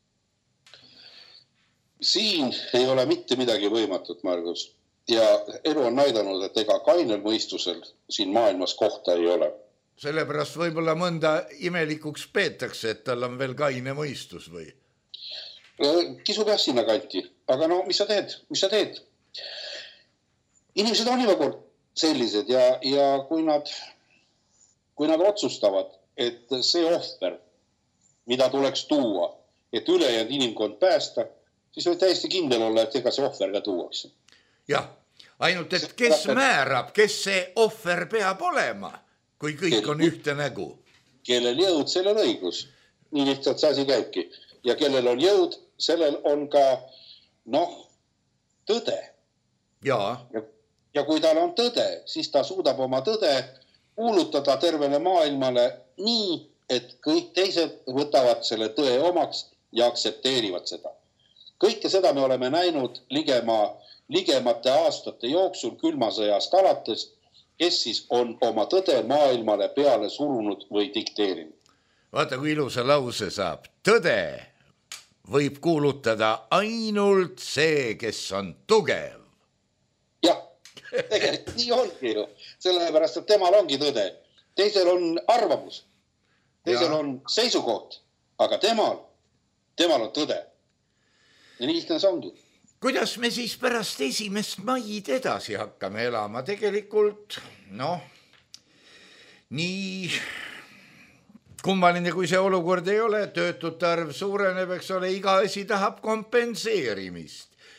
Siin ei ole mitte midagi võimatut, Margus. Ja elu on näidanud, et ega kainel mõistusel siin maailmas kohta ei ole. Sellepärast võib-olla mõnda imelikuks peetakse, et tal on veel kaine mõistus või? Kisub jah sinna kanti, aga no mis sa teed, mis sa teed? Inimesed on juba kord sellised ja, ja kui nad, kui nad otsustavad, et see ohver, mida tuleks tuua, et ülejäänud inimkond päästa, siis võib täiesti kindel olla, et ega see ohver ka tuuakse. Jah, ainult et kes määrab, kes see ohver peab olema? Kui kõik on ühte nägu. Kellel jõud, sellel õigus. Nii lihtsalt see asi käibki. Ja kellel on jõud, sellel on ka, noh, tõde. Ja. Ja, ja kui tal on tõde, siis ta suudab oma tõde kuulutada tervele maailmale nii, et kõik teised võtavad selle tõe omaks ja aksepteerivad seda. Kõike seda me oleme näinud ligema, ligemate aastate jooksul külmasõjast alates, kes siis on oma tõde maailmale peale surunud või dikteerinud. Vaata, kui ilusa lause saab. Tõde võib kuulutada ainult see, kes on tugev. Jah, tegelikult nii ongi ju. Sellepärast, et temal ongi tõde. Teisel on arvamus. Teisel ja. On seisukoht. Aga temal, temal on tõde. Ja nii lihtne see ongi. Kuidas me siis pärast esimest maid edasi hakkame elama? Tegelikult, noh, nii kummaline, kui see olukord ei ole, töötute arv suureneb, eks ole, iga asi tahab kompenseerimist.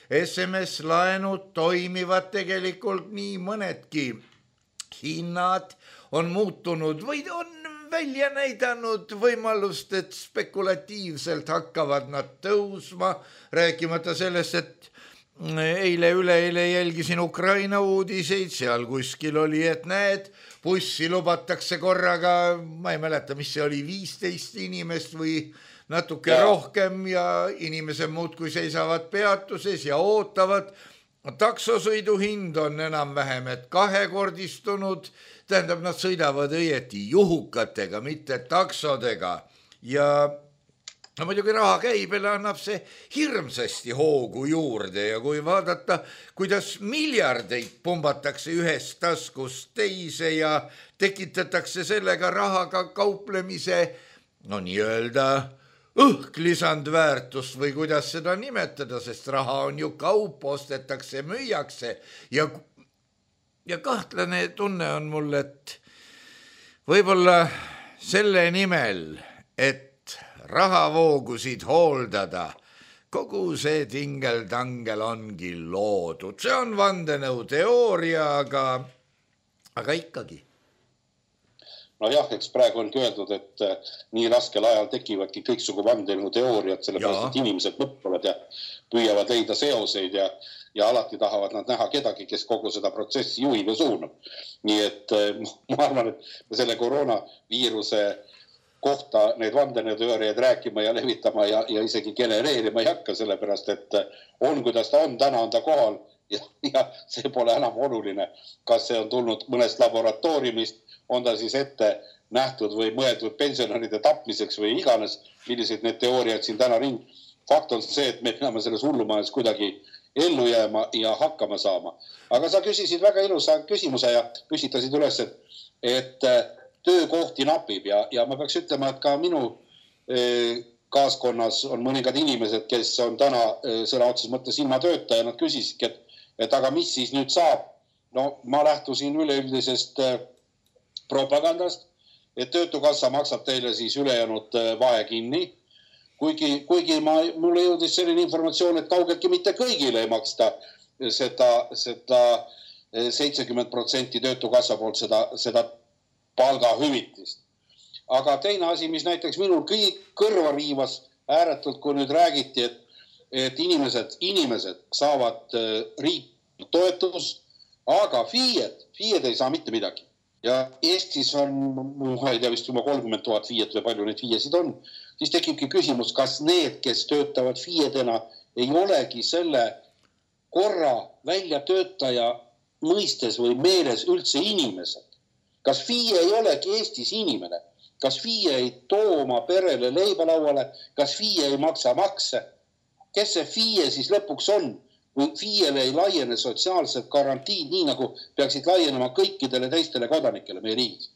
S M S-laenud toimivad tegelikult nii mõnedki hinnad on muutunud või on välja näidanud võimalust, et spekulatiivselt hakkavad nad tõusma, rääkimata sellest, et eile üleeile jälgisin Ukraina uudiseid, seal kuskil oli, et näed, bussi lubatakse korraga, ma ei mäleta, mis see oli, viisteist inimest või natuke ja. rohkem ja inimesed muudkui seisavad peatuses ja ootavad. Taksosõidu hind on enam-vähem, et kahekordistunud, tähendab, nad sõidavad õieti juhukatega, mitte taksodega ja no muidugi raha käibele annab see hirmsasti hoogu juurde ja kui vaadata, kuidas miljardeid pumbatakse ühest taskust teise ja tekitatakse sellega rahaga kauplemise, no nii-öelda õhklisandväärtust või kuidas seda nimetada, sest raha on ju kaup, ostetakse, müüakse ja, ja kahtlane tunne on mul, et võib-olla selle nimel, et rahavoogusid hooldada, kogu see tingel-tangel ongi loodud. See on vandenõuteooria, aga, aga ikkagi. No jah, eks praegu ongi öeldud, et nii raskel ajal tekivadki kõiksugu vandenõuteooriad, sellepärast, et inimesed mõtlevad ja püüavad leida seoseid ja, ja alati tahavad nad näha kedagi, kes kogu seda protsessi juhib ja suunab. Nii et ma arvan, et selle koroonaviiruse kohta need vandenõuteooriad rääkima ja levitama ja, ja isegi genereerima ei hakka, sellepärast, et on, kuidas ta on, täna on ta kohal ja, ja see pole enam oluline, kas see on tulnud mõnest laboratooriumist, on ta siis ette nähtud või mõeldud pensionäride tapmiseks või iganes, millised need teooriad siin täna ring. Fakt on see, et me peame selles hullumajas kuidagi ellu jääma ja hakkama saama. Aga sa küsisid väga ilusa küsimuse ja püstitasid üles, et, et töökohti napib ja, ja ma peaks ütlema, et ka minu eh, kaaskonnas on mõningad inimesed, kes on täna eh, sõna otseses mõttes ilma tööta ja nad küsisidki, et, et aga mis siis nüüd saab? No ma lähtusin üleüldisest eh, propagandast, et Töötukassa maksab teile siis ülejäänud eh, vahe kinni, kuigi, kuigi ma, mulle jõudis selline informatsioon, et kaugeltki mitte kõigile ei maksta seda, seda seitsekümmend protsenti Töötukassa poolt seda, seda palgahüvitist. Aga teine asi, mis näiteks minul kõik kõrva riivas ääretult, kui nüüd räägiti, et, et inimesed, inimesed saavad riik toetus, aga FIE-d, FIE-d ei saa mitte midagi. Ja Eestis on, ma ei tea, vist juba kolmkümmend tuhat FIE-d või palju neid FIE-sid on, siis tekibki küsimus, kas need, kes töötavad FIE-dena, ei olegi selle korra väljatöötaja mõistes või meeles üldse inimesed. Kas FIE ei olegi Eestis inimene? Kas FIE ei too oma perele leibalauale? Kas FIE ei maksa makse? Kes see FIE siis lõpuks on? Kui FIE-le ei laiene sotsiaalsed garantiid, nii nagu peaksid laienema kõikidele teistele kodanikele meie riigis?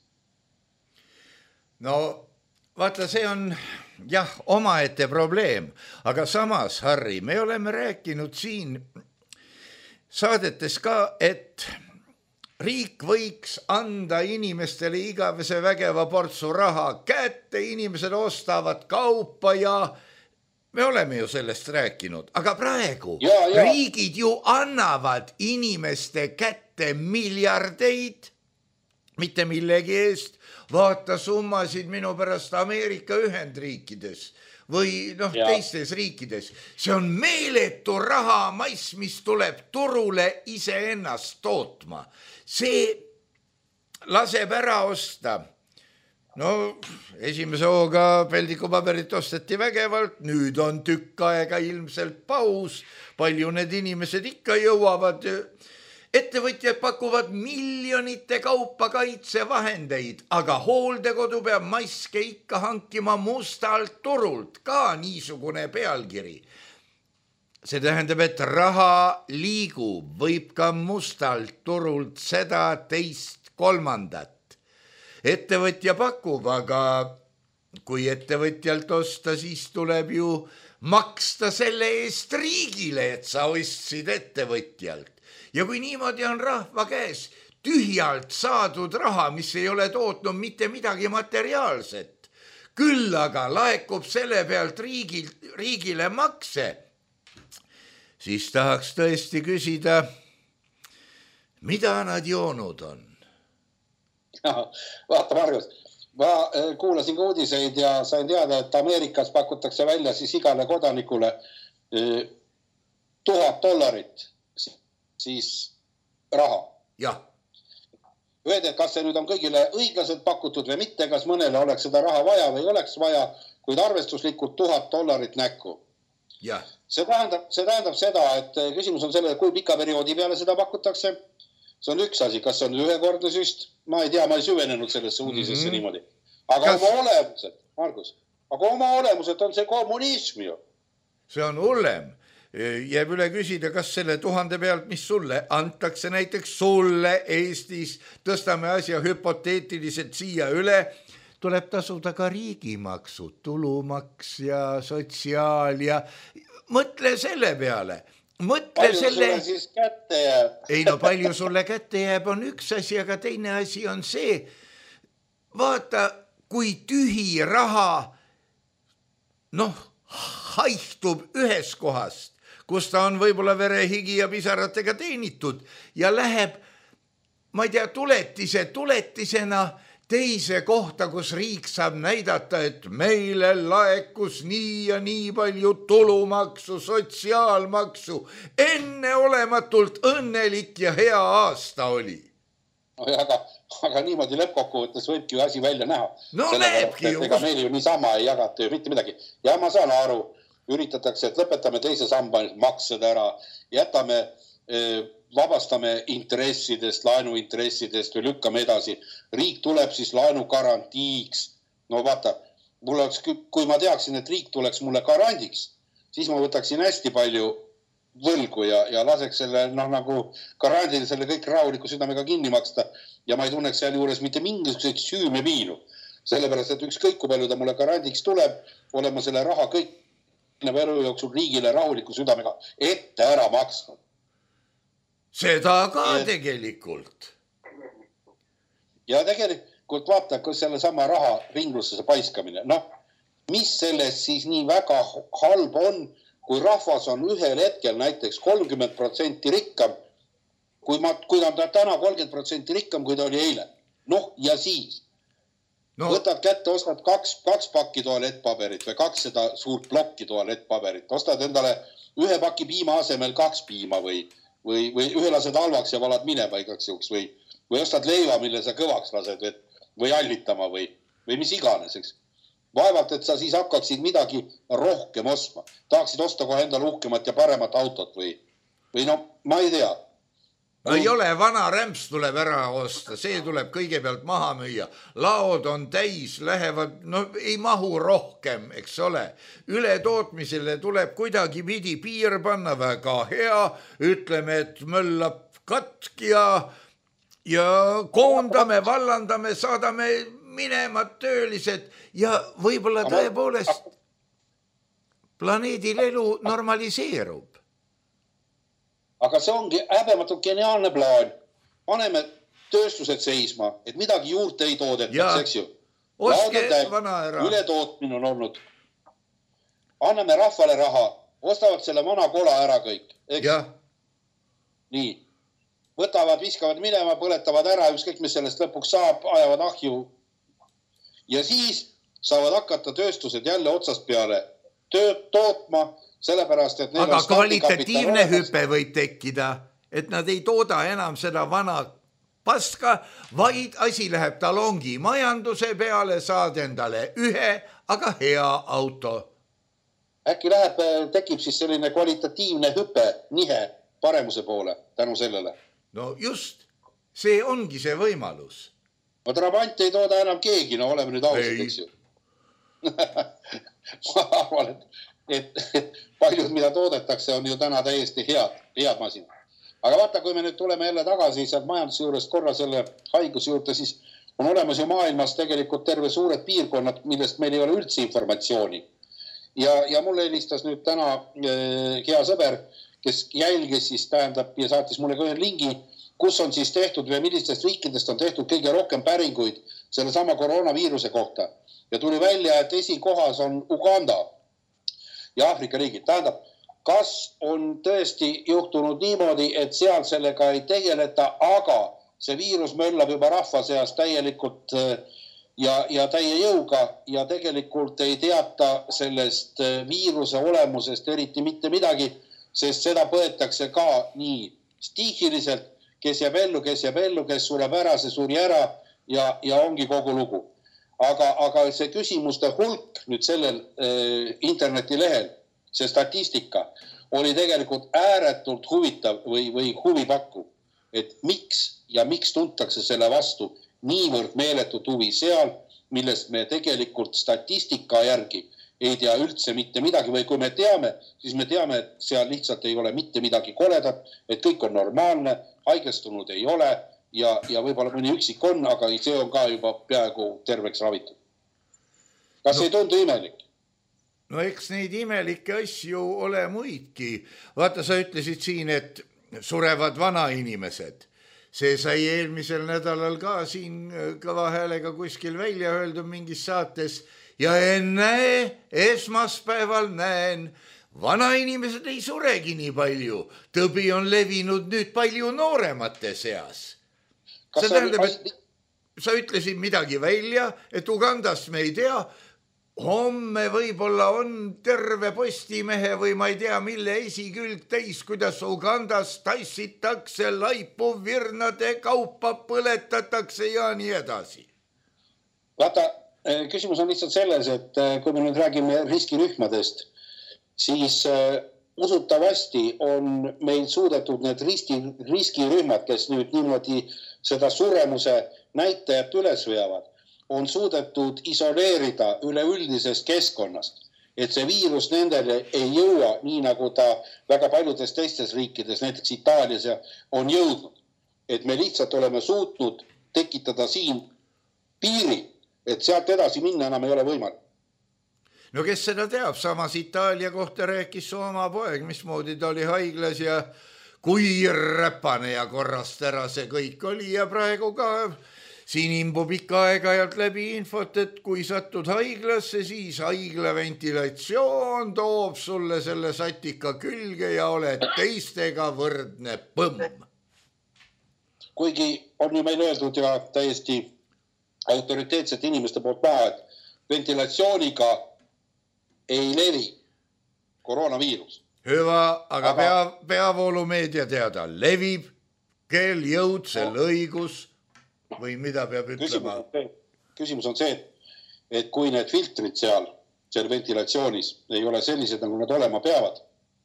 No vaata, see on jah, omaette probleem, aga samas, Harri, me oleme rääkinud siin saadetes ka, et riik võiks anda inimestele igavese vägeva portsu raha kätte, inimesed ostavad kaupa ja me oleme ju sellest rääkinud, aga praegu ja, ja. riigid ju annavad inimeste kätte miljardeid, mitte millegi eest, vaata summasid minu pärast Ameerika Ühendriikides või noh, ja. teistes riikides. See on meeletu raha mass, mis tuleb turule iseennast tootma. See laseb ära osta. No esimese hooga peldikupaberit osteti vägevalt, nüüd on tükk aega ilmselt paus, palju need inimesed ikka jõuavad. Ettevõtjad pakuvad miljonite kaupa kaitsevahendeid, aga hooldekodu peab maske ikka hankima mustalt turult, ka niisugune pealkiri. See tähendab, et raha liigub, võib ka mustalt turult seda teist kolmandat. Ettevõtja pakub, aga kui ettevõtjalt osta, siis tuleb ju maksta selle eest riigile, et sa ostsid ettevõtjalt. Ja kui niimoodi on rahva käes tühjalt saadud raha, mis ei ole tootnud mitte midagi materiaalset, küll aga laekub selle pealt riigil, riigile makse, siis tahaks tõesti küsida, mida nad joonud on? Vaata, Margus, ma kuulasin ka uudiseid ja sain teada, et Ameerikas pakutakse välja siis igale kodanikule tuhat dollarit siis raha. Jah. Öeldi, et kas see nüüd on kõigile õiglaselt pakutud või mitte, kas mõnele oleks seda raha vaja või oleks vaja, kuid arvestuslikult tuhat dollarit näkku. Jah. See tähendab, see tähendab seda, et küsimus on selle, kui pika perioodi peale seda pakutakse. See on üks asi, kas see on ühekordne süst? Ma ei tea, ma ei süvenenud sellesse uudisesse mm-hmm. niimoodi. Aga kas... oma olemuselt, Margus, aga oma olemuselt on see kommunism ju. See on hullem. Jääb üle küsida, kas selle tuhande pealt, mis sulle antakse näiteks sulle Eestis, tõstame asja hüpoteetiliselt siia üle, tuleb tasuda ka riigimaksud, tulumaks ja sotsiaal ja mõtle selle peale. Mõtle palju selle... sulle siis kätte jääb? Ei no palju sulle kätte jääb on üks asi, aga teine asi on see, vaata, kui tühi raha noh, haihtub ühes kohast, kus ta on võib-olla verehigi ja pisaratega teenitud ja läheb, ma ei tea, tuletise tuletisena teise kohta, kus riik saab näidata, et meile laekus nii ja nii palju tulumaksu, sotsiaalmaksu, enneolematult õnnelik ja hea aasta oli. No, aga, aga niimoodi lõppkokkuvõttes võibki asi välja näha. No näebki ju. Ega meil ju niisama ei jagata ju mitte midagi. Ja ma saan aru, üritatakse, et lõpetame teise samba maksed ära, jätame, vabastame intressidest, laenuintressidest või lükkame edasi. Riik tuleb siis laenu garantiiks. No vaata, mul oleks, kui ma teaksin, et riik tuleks mulle garandiks, siis ma võtaksin hästi palju võlgu ja, ja laseks selle, noh, nagu garandil selle kõik rahuliku südamega kinni maksta ja ma ei tunneks seal juures mitte mingisuguseid süüme viinu. Sellepärast, et ükskõik kui palju ta mulle garandiks tuleb, olema selle raha kõik elu jooksul riigile rahuliku südamega ette ära maksnud. Seda ka ja, tegelikult. Ja tegelikult vaata, kus selle sama raha ringlusse paiskamine. Noh, mis sellest siis nii väga halb on, kui rahvas on ühel hetkel näiteks kolmkümmend protsenti rikkam, kui, ma, kui ta on täna kolmkümmend protsenti rikkam, kui ta oli eile. Noh, ja siis no. Võtad kätte, ostad kaks, kaks pakki tualettpaberit või kaks seda suurt plokki tualettpaberit. Ostad endale ühe paki piima asemel kaks piima või, või, või ühe lased halvaks ja valad minema igaks juhuks või, või ostad leiva, mille sa kõvaks lased või, või allitama või, või mis iganes, eks. Vaevalt, et sa siis hakkaksid midagi rohkem ostma. Tahaksid osta kohe endale uhkemat ja paremat autot või, või no, ma ei tea. No ei ole, vana rämps tuleb ära osta, see tuleb kõigepealt maha müüa. Laod on täis, lähevad, no ei mahu rohkem, eks ole. Üle tootmisele tuleb kuidagi pidi piir panna, väga hea. Ütleme, et möllab katk ja, ja koondame, vallandame, saadame minemad töölised ja võib-olla tõepoolest planeedil elu normaliseerub. Aga see ongi häbematult geniaalne plaan. Paneme tööstused seisma, et midagi juurde ei toodetaks, eks ju. Oske vana ära. Ületootmine on olnud. Anname rahvale raha, ostavad selle vana kola ära kõik. Eks? Ja. Nii. Võtavad, viskavad minema, põletavad ära, ükskõik mis sellest lõpuks saab, ajavad ahju. Ja siis saavad hakata tööstused jälle otsast peale tööd tootma, sellepärast, et aga kvalitatiivne hüpe võib tekkida, et nad ei tooda enam seda vana paska, vaid asi läheb talongi majanduse peale, saad endale ühe, aga hea auto. Äkki läheb, tekib siis selline kvalitatiivne hüpe nihe paremuse poole tänu sellele? No just, see ongi see võimalus. No Trabant ei tooda enam keegi, no oleme nüüd ausad, eks ju. Ma arvan, et, et, et paljud, mida toodetakse, on ju täna täiesti head, head masin. Aga vaata, kui me nüüd tuleme jälle tagasi sealt majanduse juurest korra selle haigus juurde, siis on olemas ju maailmas tegelikult terve suured piirkonnad, millest meil ei ole üldse informatsiooni. Ja, ja mulle helistas nüüd täna äh, hea sõber, kes jälgis siis tähendab ja saatis mulle ka ühe lingi, kus on siis tehtud või millistest riikidest on tehtud kõige rohkem päringuid selle sama koroonaviiruse kohta. Ja tuli välja, et esikohas on Uganda ja Aafrika riigid. Tähendab, kas on tõesti juhtunud niimoodi, et seal sellega ei tegeleta, aga see viirus möllab juba rahva seas täielikult ja, ja täie jõuga ja tegelikult ei teata sellest viiruse olemusest eriti mitte midagi, sest seda põetakse ka nii stiihiliselt, kes jääb ellu, kes jääb ellu, kes sureb ära, see suri ära ja, ja ongi kogu lugu. Aga, aga see küsimuste hulk nüüd sellel äh, internetilehel, see statistika oli tegelikult ääretult huvitav või, või huvipakku, et miks ja miks tuntakse selle vastu niivõrd meeletut huvi seal, millest me tegelikult statistika järgi ei tea üldse mitte midagi või kui me teame, siis me teame, et seal lihtsalt ei ole mitte midagi koledat, et kõik on normaalne, haigestunud ei ole ja, ja võib-olla mõni üksik on, aga see on ka juba peaaegu terveks ravitud. Kas no, ei tundu imelik? No eks neid imelikke asju ole muidki. Vaata, sa ütlesid siin, et surevad vanainimesed. See sai eelmisel nädalal ka siin kõva häälega kuskil välja öeldud mingis saates ja enne esmaspäeval näen, vanainimesed ei suregi nii palju. Tõbi on levinud nüüd palju nooremate seas. See tähendab, et sa ütlesid midagi välja, et Ugandast me ei tea, homme võib-olla on terve Postimehe või ma ei tea, mille esikülg täis, kuidas Ugandas tassitakse laipu virnade kaupa, põletatakse ja nii edasi. Vaata, küsimus on lihtsalt selles, et kui me nüüd räägime riskirühmadest, siis usutavasti on meil suudetud need riski, riskirühmad, kes nüüd niimoodi seda suremuse näitajat üles veavad, on suudetud isoleerida üleüldisest keskkonnast, et see viirus nendele ei jõua nii nagu ta väga paljudes teistes riikides, näiteks Itaalias on jõudnud. Et me lihtsalt oleme suutnud tekitada siin piiri, et sealt edasi minna enam ei ole võimalik. No kes seda teab, samas Itaalia kohta rääkis su oma poeg, mismoodi ta oli haiglas ja kui räpane ja korrast ära see kõik oli ja praegu ka siin imbub ikka aeg-ajalt läbi infot, et kui satud haiglasse, siis haigla ventilatsioon toob sulle selle satika külge ja oled teistega võrdne põmm. Kuigi on ju meil öeldud ja täiesti autoriteetsete inimeste poolt maha, et ventilatsiooniga ei levi koroonaviirus. Hyvä, aga, aga... Pea, peavoolumeedia teada levib, kel jõud, sel õigus või mida peab ütlema? Küsimus on see, et kui need filtrid seal, seal ventilatsioonis ei ole sellised, nagu nad olema peavad,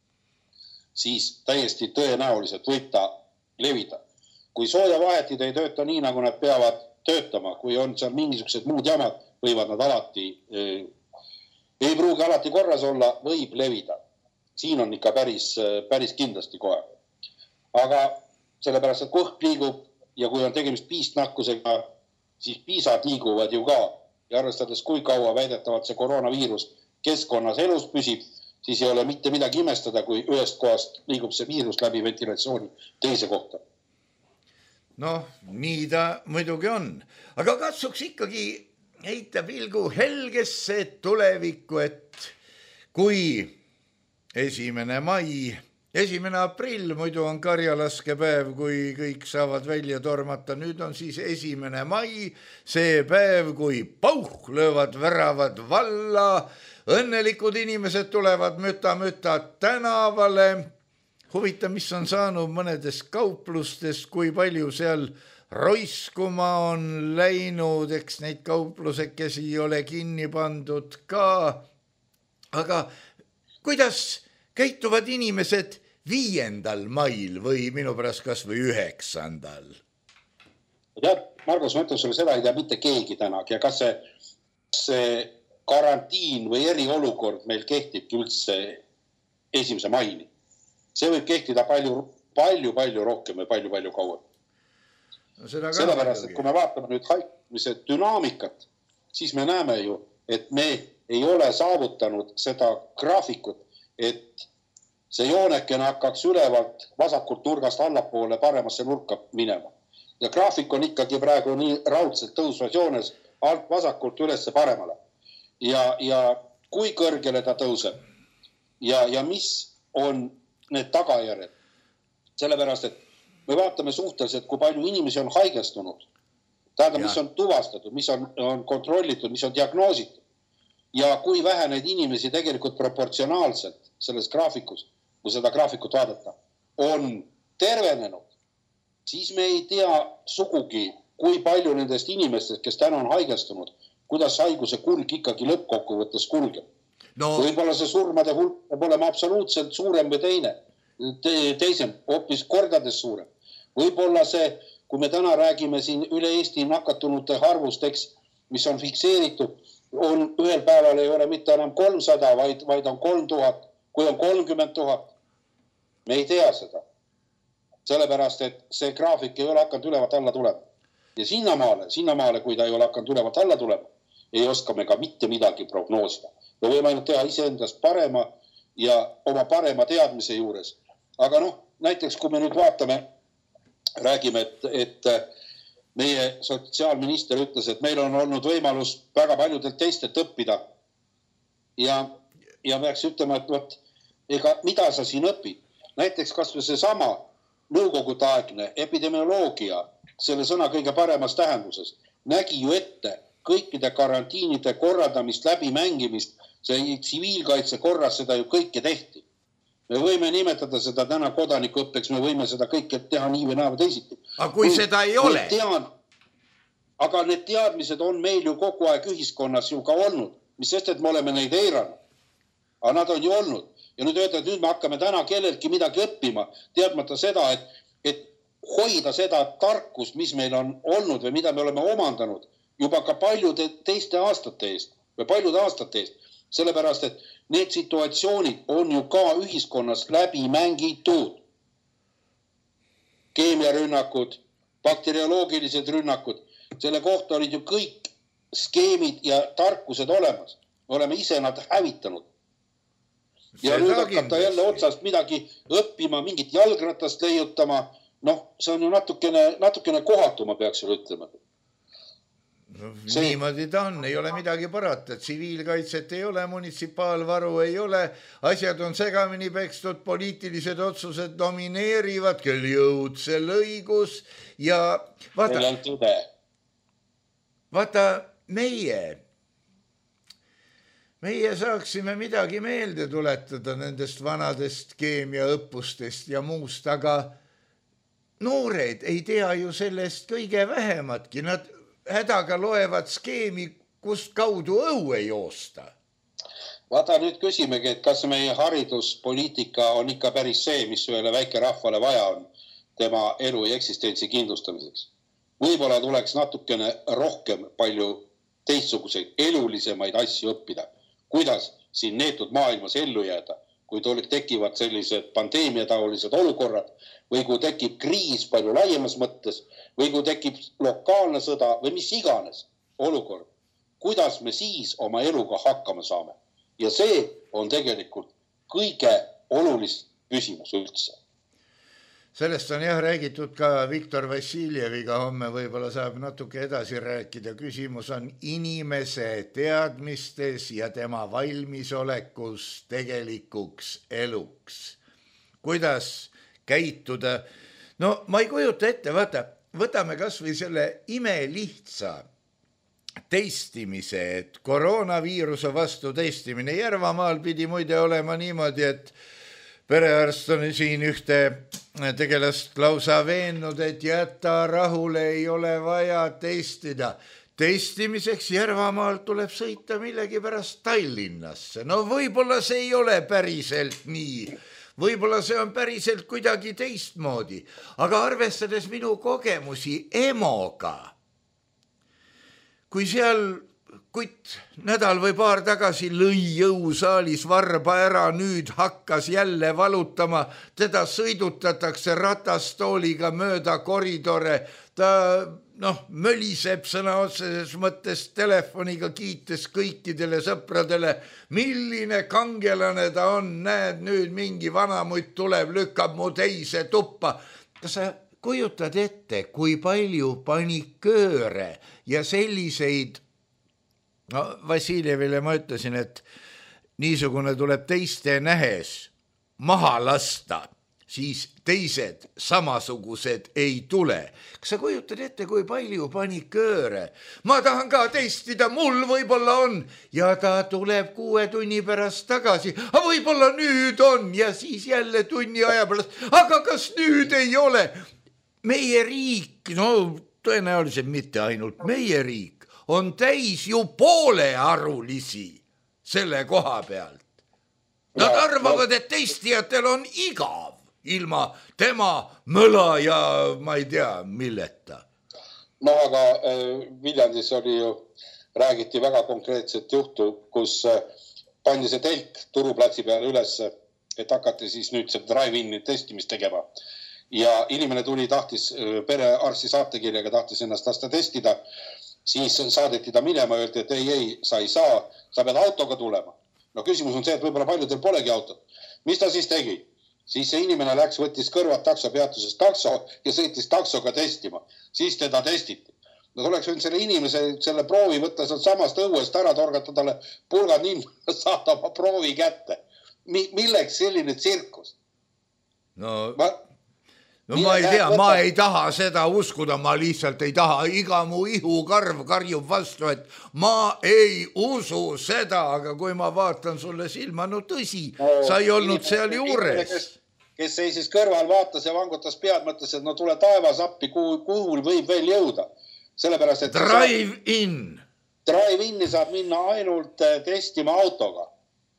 siis täiesti tõenäoliselt võib ta levida. Kui soojavahetid ei tööta nii, nagu nad peavad töötama, kui on seal mingisugused muud jamad, võivad nad alati, ei pruugi alati korras olla, võib levida. Siin on ikka päris, päris kindlasti kohe. Aga sellepärast, et kõht liigub ja kui on tegemist piistnakkusega, siis piisad liiguvad ju ka. Ja arvestades, kui kaua väidetavalt see koroonaviirus keskkonnas elus püsib, siis ei ole mitte midagi imestada, kui ühest kohast liigub see viirus läbi ventilatsiooni teise kohta. Noh, nii ta muidugi on. Aga katsuks ikkagi heita pilgu helgesse tulevikku, et kui esimene mai, esimene aprill, muidu on karjalaskepäev, kui kõik saavad välja tormata. Nüüd on siis esimene mai, see päev, kui pauh löövad väravad valla, õnnelikud inimesed tulevad müta-müta tänavale. Huvitav, mis on saanud mõnedes kauplustest, kui palju seal roiskuma on läinud, eks neid kauplusekesi ei ole kinni pandud ka. Aga kuidas käituvad inimesed viiendal mail või minu pärast kas või üheksandal? Tead, Margus, ma ütlen sulle seda ei tea mitte keegi tänagi ja kas see, see karantiin või eriolukord meil kehtibki üldse esimese maini. See võib kehtida palju, palju, palju rohkem või palju, palju kauem. No seda Sellepärast, et kui me vaatame nüüd haigmise dünaamikat, siis me näeme ju, et me ei ole saavutanud seda graafikut, et see joonekene hakkaks ülevalt vasakult nurgast allapoole paremasse nurka minema. Ja graafik on ikkagi praegu nii raudselt tõusvas joones alt vasakult ülesse paremale. Ja, ja kui kõrgele ta tõuseb ja, ja mis on need tagajärjed. Sellepärast, et me vaatame suhteliselt, kui palju inimesi on haigestunud. Tähendab, mis on tuvastatud, mis on, on kontrollitud, mis on diagnoositud. Ja kui vähe neid inimesi tegelikult proportsionaalselt selles graafikus, kui seda graafikut vaadata, on tervenenud, siis me ei tea sugugi, kui palju nendest inimestest, kes täna on haigestunud, kuidas haiguse kulg ikkagi lõppkokkuvõttes kulgeb. No. Võib-olla see surmade hulk peab olema absoluutselt suurem või teine, te, teisem, hoopis kordades suurem. Võib-olla see, kui me täna räägime siin üle Eesti nakatunute arvust, eks, mis on fikseeritud, on ühel päeval ei ole mitte enam kolmsada, vaid, vaid on kolm tuhat, kui on kolmkümmend tuhat. Me ei tea seda. Sellepärast, et see graafik ei ole hakanud ülevalt alla tulema. Ja sinnamaale, sinnamaale, kui ta ei ole hakanud ülevalt alla tulema, ei oska me ka mitte midagi prognoosida. Me võime ainult teha iseendast parema ja oma parema teadmise juures. Aga noh, näiteks kui me nüüd vaatame, räägime, et, et meie sotsiaalminister ütles, et meil on olnud võimalus väga paljudelt teistelt õppida. Ja, ja peaks ütlema, et võt, ega mida sa siin õpid? Näiteks kas või see sama nõukogudeaegne epidemioloogia, selle sõna kõige paremas tähenduses, nägi ju ette kõikide karantiinide korraldamist, läbimängimist, see tsiviilkaitse korras seda ju kõike tehti. Me võime nimetada seda täna kodanikuõppeks, me võime seda kõike teha nii või naa või teisiti. Aga kui, kui seda ei ole? Tean, aga need teadmised on meil ju kogu aeg ühiskonnas ju ka olnud, mis sest, et me oleme neid eiranud. Aga nad on ju olnud. Ja nüüd öelda, et nüüd me hakkame täna kelleltki midagi õppima, teadmata seda, et, et hoida seda tarkust, mis meil on olnud või mida me oleme omandanud juba ka paljude teiste aastate eest või paljude aastate eest. Sellepärast, et need situatsioonid on ju ka ühiskonnas läbi mängitud. Keemiarünnakud, bakterioloogilised rünnakud, selle kohta olid ju kõik skeemid ja tarkused olemas. Me oleme ise nad hävitanud. Ja nüüd hakata jälle otsast midagi õppima, mingit jalgratast leiutama, noh, see on ju natukene, natukene kohatu, ma peaks ju ütlema. No, see... Niimoodi ta on, ei ole midagi parata, tsiviilkaitset ei ole, munitsipaalvaru ei ole, asjad on segamini pekstud, poliitilised otsused domineerivad, küll jõud, sel õigus ja vaata, vaata meie... Meie saaksime midagi meelde tuletada nendest vanadest keemiaõppustest ja muust, aga noored ei tea ju sellest kõige vähematki. Nad hädaga loevad skeemi, kust kaudu õue joosta. Vaata, nüüd küsimegi, et kas meie hariduspoliitika on ikka päris see, mis ühele väike rahvale vaja on tema elu ja eksistentsi kindlustamiseks. Võib-olla tuleks natukene rohkem palju teistsuguseid elulisemaid asju õppida. Kuidas siin neetud maailmas ellu jääda, kui tekivad sellised pandeemiataolised olukorrad või kui tekib kriis palju laiemas mõttes või kui tekib lokaalne sõda või mis iganes olukord. Kuidas me siis oma eluga hakkama saame? Ja see on tegelikult kõige olulisem küsimus üldse. Sellest on jah räägitud ka Viktor Vassiljeviga, homme võib-olla saab natuke edasi rääkida. Küsimus on inimese teadmistes ja tema valmisolekus tegelikuks eluks. Kuidas käituda? No ma ei kujuta ette, vaata, võtame kas või selle imelihtsa testimise, et koroonaviiruse vastu testimine. Järvamaal pidi muide olema niimoodi, et perearst on siin ühte tegelast lausa veennud, et jäta rahule, ei ole vaja testida. Testimiseks Järvamaalt tuleb sõita millegi pärast Tallinnasse. No võib-olla see ei ole päriselt nii. Võib-olla see on päriselt kuidagi teistmoodi. Aga arvestades minu kogemusi EMOga, kui seal kuid nädal või paar tagasi lõi jõusaalis varba ära, nüüd hakkas jälle valutama, teda sõidutatakse ratastooliga mööda koridore, ta noh, möliseb sõna otseses mõttes telefoniga, kiites kõikidele sõpradele, milline kangelane ta on, näed nüüd mingi vanamutt tuleb, lükkab mu teise tuppa. Kas sa kujutad ette, kui palju panikööre ja selliseid. No Vassiljevile ma ütlesin, et niisugune tuleb teiste nähes maha lasta, siis teised samasugused ei tule. Kas sa kujutad ette, kui palju panikööre? Ma tahan ka testida, mul võib-olla on ja ta tuleb kuue tunni pärast tagasi. Aga võib-olla nüüd on ja siis jälle tunni aja pärast. Aga kas nüüd ei ole? Meie riik, no tõenäoliselt mitte ainult meie riik, on täis ju poolearulisi selle koha pealt. Nad arvavad, et testijatel on igav ilma tema mõla ja ma ei tea milleta. No aga äh, Viljandis oli ju, räägiti väga konkreetset juhtu, kus äh, pandi see telk turuplatsi peale üles, et hakati siis nüüd see drive-in testimist tegema. Ja inimene tuli, tahtis äh, perearsti saatekirjaga, tahtis ennast lasta testida, siis saadeti ta minema, öeldi, et ei, ei, sa ei saa, sa pead autoga tulema. No küsimus on see, et võib-olla paljudel polegi autot. Mis ta siis tegi? Siis see inimene läks, võttis kõrvad taksopeatusest takso ja sõitis taksoga testima. Siis teda testiti. No tuleks võinud selle inimese, selle proovi võtta sealt samast õuest ära, torgata talle pulgad nii, saada oma proovi kätte. Milleks selline tsirkus? No... Ma... No ma ei tea, ma ei taha seda uskuda, ma lihtsalt ei taha, iga mu ihukarv karjub vastu, et ma ei usu seda, aga kui ma vaatan sulle silma, no tõsi, no, sa ei olnud seal juures. Kes, kes seisis kõrval, vaatas ja vangutas pead, mõtles, et no tule taevas appi, kuhu, kuhu võib veel jõuda. Sellepärast, et drive-in. Drive-inni saab minna ainult testima autoga.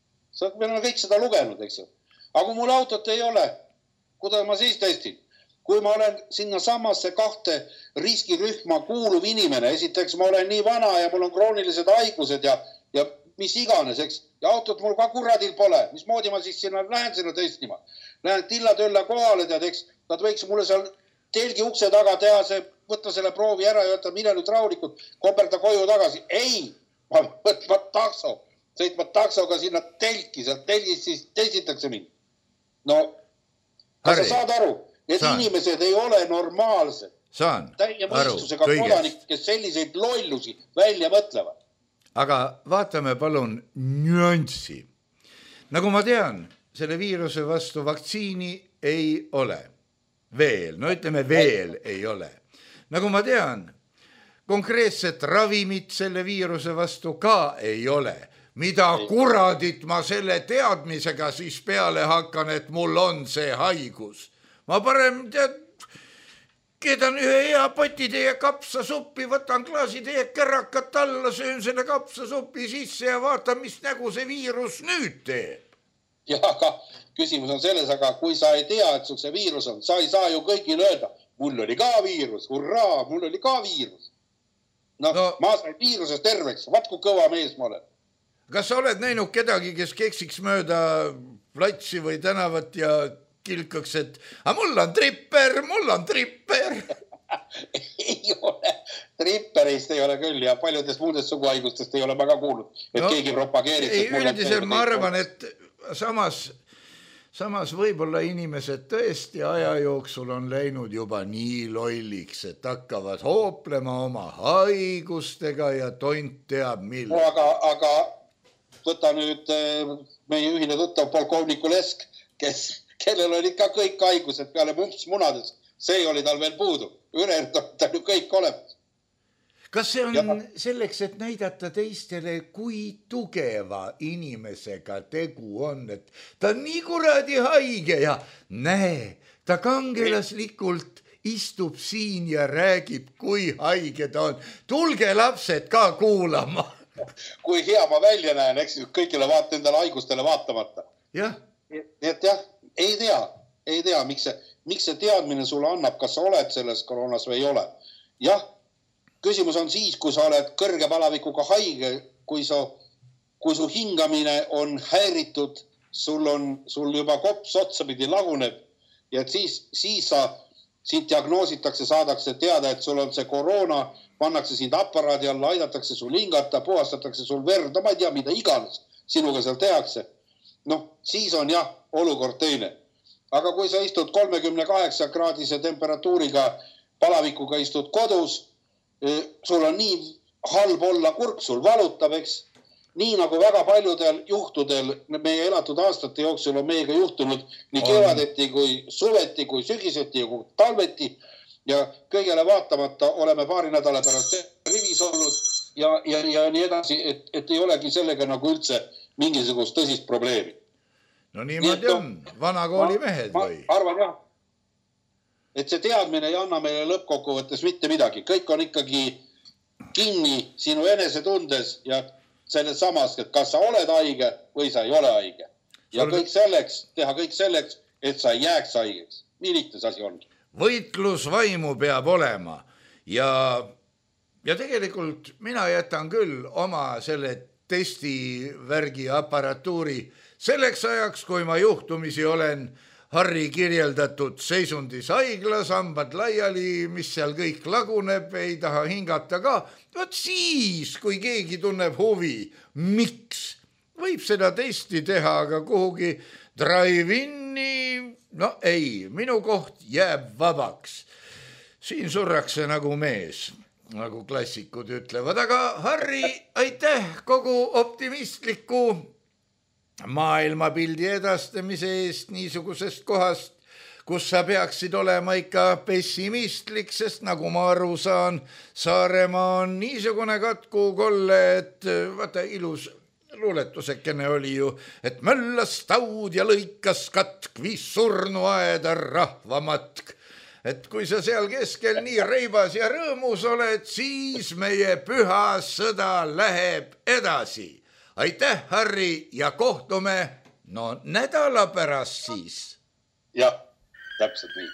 Me oleme kõik seda lugenud, eks ju. Aga kui mul autot ei ole, kuidas ma siis testin? Kui ma olen sinna samasse kahte riskirühma kuuluv inimene, esiteks ma olen nii vana ja mul on kroonilised haigused ja, ja mis iganes, eks, ja autot mul ka kuradil pole, mismoodi ma siis sinna lähen sinna testima. Lähen tilla-tölla kohale, tead, eks, nad võiks mulle seal telgi ukse taga teha, see, võtta selle proovi ära ja öelda, mine nüüd rahulikult, komperda koju tagasi. Ei, ma võtma takso, sõitma taksoga sinna telki, seal telgis siis testitakse mind. No, kas sa saad aru? Et Saan. Inimesed ei ole normaalsed. Saan. Täie mõistusega kodanik, kes selliseid lollusi välja mõtlevad. Aga vaatame palun nüanssi. Nagu ma tean, selle viiruse vastu vaktsiini ei ole. Veel, no ütleme veel ei ole. Nagu ma tean, konkreetset ravimit selle viiruse vastu ka ei ole. Mida kuradit ma selle teadmisega siis peale hakkan, et mul on see haigus. Ma parem tead, keedan ühe hea poti teie kapsasuppi, võtan klaasi teie kärakat alla, söön selle kapsasuppi sisse ja vaatan, mis nägu see viirus nüüd teeb. Ja, aga küsimus on selles, aga kui sa ei tea, et sul see viirus on, sa ei saa ju kõigil öelda, mul oli ka viirus, hurraa, mul oli ka viirus. No, no ma sain viirusest terveks, vaat kui kõva mees ma olen. Kas sa oled näinud kedagi, kes keksiks mööda platsi või tänavat ja kilkaks, et a mul on tripper, mul on tripper. Ei ole, tripperist ei ole küll ja paljudest muudest suguhaigustest ei ole ma ka kuulnud, et no, keegi propageerib. Ei, üldiselt ma arvan, et samas, samas võib-olla inimesed tõesti aja jooksul on läinud juba nii lolliks, et hakkavad hooplema oma haigustega ja tont teab mille. No, aga, aga võta nüüd meie ühine tuttav polkovniku Lesk, kes kellel oli ikka kõik haigused peale mumps munades. See oli tal veel puudu. Ülejäänud on tal ju kõik olemas. Kas see on ja selleks, et näidata teistele, kui tugeva inimesega tegu on, et ta on nii kuradi haige ja näe, ta kangelaslikult istub siin ja räägib, kui haige ta on. Tulge lapsed ka kuulama. Kui hea ma välja näen, eks kõigile vaata endale haigustele vaatamata. Jah. Et jah, ei tea, ei tea, miks see, miks see teadmine sulle annab, kas sa oled selles koroonas või ei ole. Jah, küsimus on siis, kui sa oled kõrge palavikuga haige, kui, sa, kui su hingamine on häiritud, sul on sul juba kops otsapidi laguneb ja et siis, siis sa, sind diagnoositakse, saadakse teada, et sul on see koroona, pannakse sind aparaadi alla, aidatakse sul hingata, puhastatakse sul verd, no ma ei tea, mida iganes sinuga seal tehakse. noh, siis on jah, olukord teine. Aga kui sa istud kolmekümne kaheksa kraadise temperatuuriga palavikuga istud kodus, sul on nii halb olla kurk, sul valutab, eks. nii nagu väga paljudel juhtudel meie elatud aastate jooksul on meiega juhtunud nii kevadeti kui suveti kui sügiseti kui talveti ja kõigele vaatamata oleme paari nädala pärast rivis olnud ja, ja, ja nii edasi, et, et ei olegi sellega nagu üldse mingisugust tõsist probleemi. No niimoodi on, vana kooli mehed ma, või? Ma arvan jah, et see teadmine ei anna meile lõppkokkuvõttes mitte midagi. Kõik on ikkagi kinni sinu enesetundes ja selles samas, et kas sa oled haige või sa ei ole haige. Ja kõik selleks, teha kõik selleks, et sa ei jääks haigeks. Nii lihtne asi ongi. Võitlusvaimu peab olema ja, ja tegelikult mina jätan küll oma selle testivärgi aparatuuri selleks ajaks, kui ma juhtumisi olen Harri kirjeldatud seisundis haiglas, hambad laiali, mis seal kõik laguneb, ei taha hingata ka. Võt siis, kui keegi tunneb huvi, miks? Võib seda testi teha, aga kuhugi drive-inni, no ei, minu koht jääb vabaks. Siin surrakse nagu mees, nagu klassikud ütlevad, aga Harri, aitäh kogu optimistliku maailmapildi edastamise eest niisugusest kohast, kus sa peaksid olema ikka pessimistlik, sest nagu ma aru saan, Saaremaa on niisugune katkukolle, et vaata ilus luuletusekene oli ju, et möllas taud ja lõikas katk, viis surnu aeda rahvamatk. Et kui sa seal keskel nii reibas ja rõõmus oled, siis meie püha sõda läheb edasi. Aitäh, Harri, ja kohtume no nädala pärast siis. Jah, täpselt nii.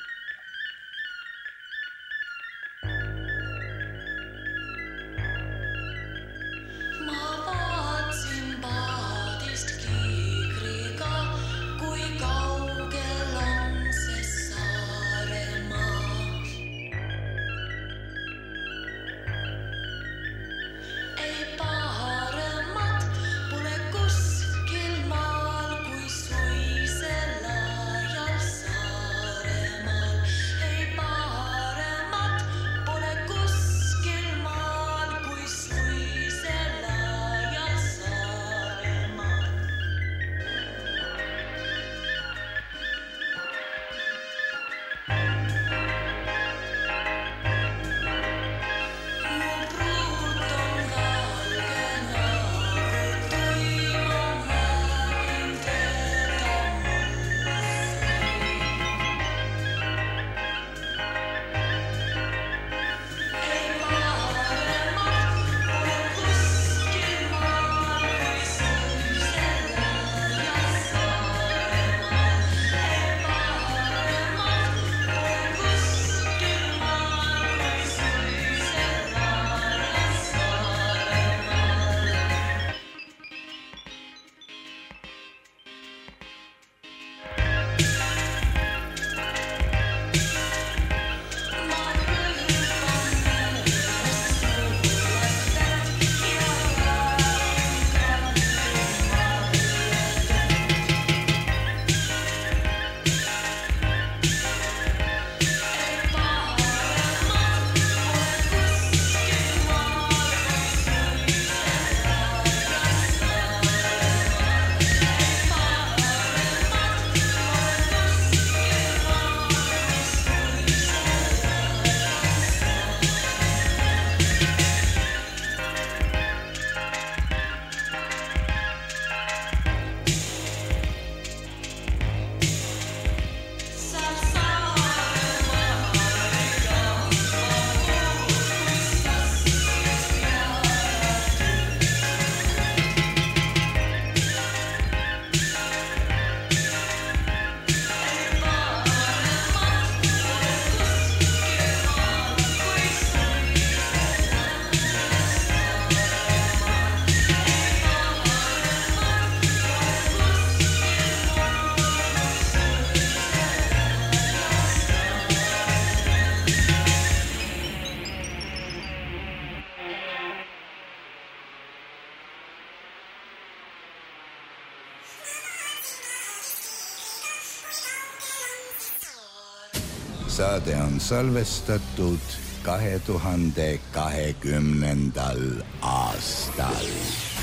Saade on salvestatud kahe tuhande kahekümnendal aastal.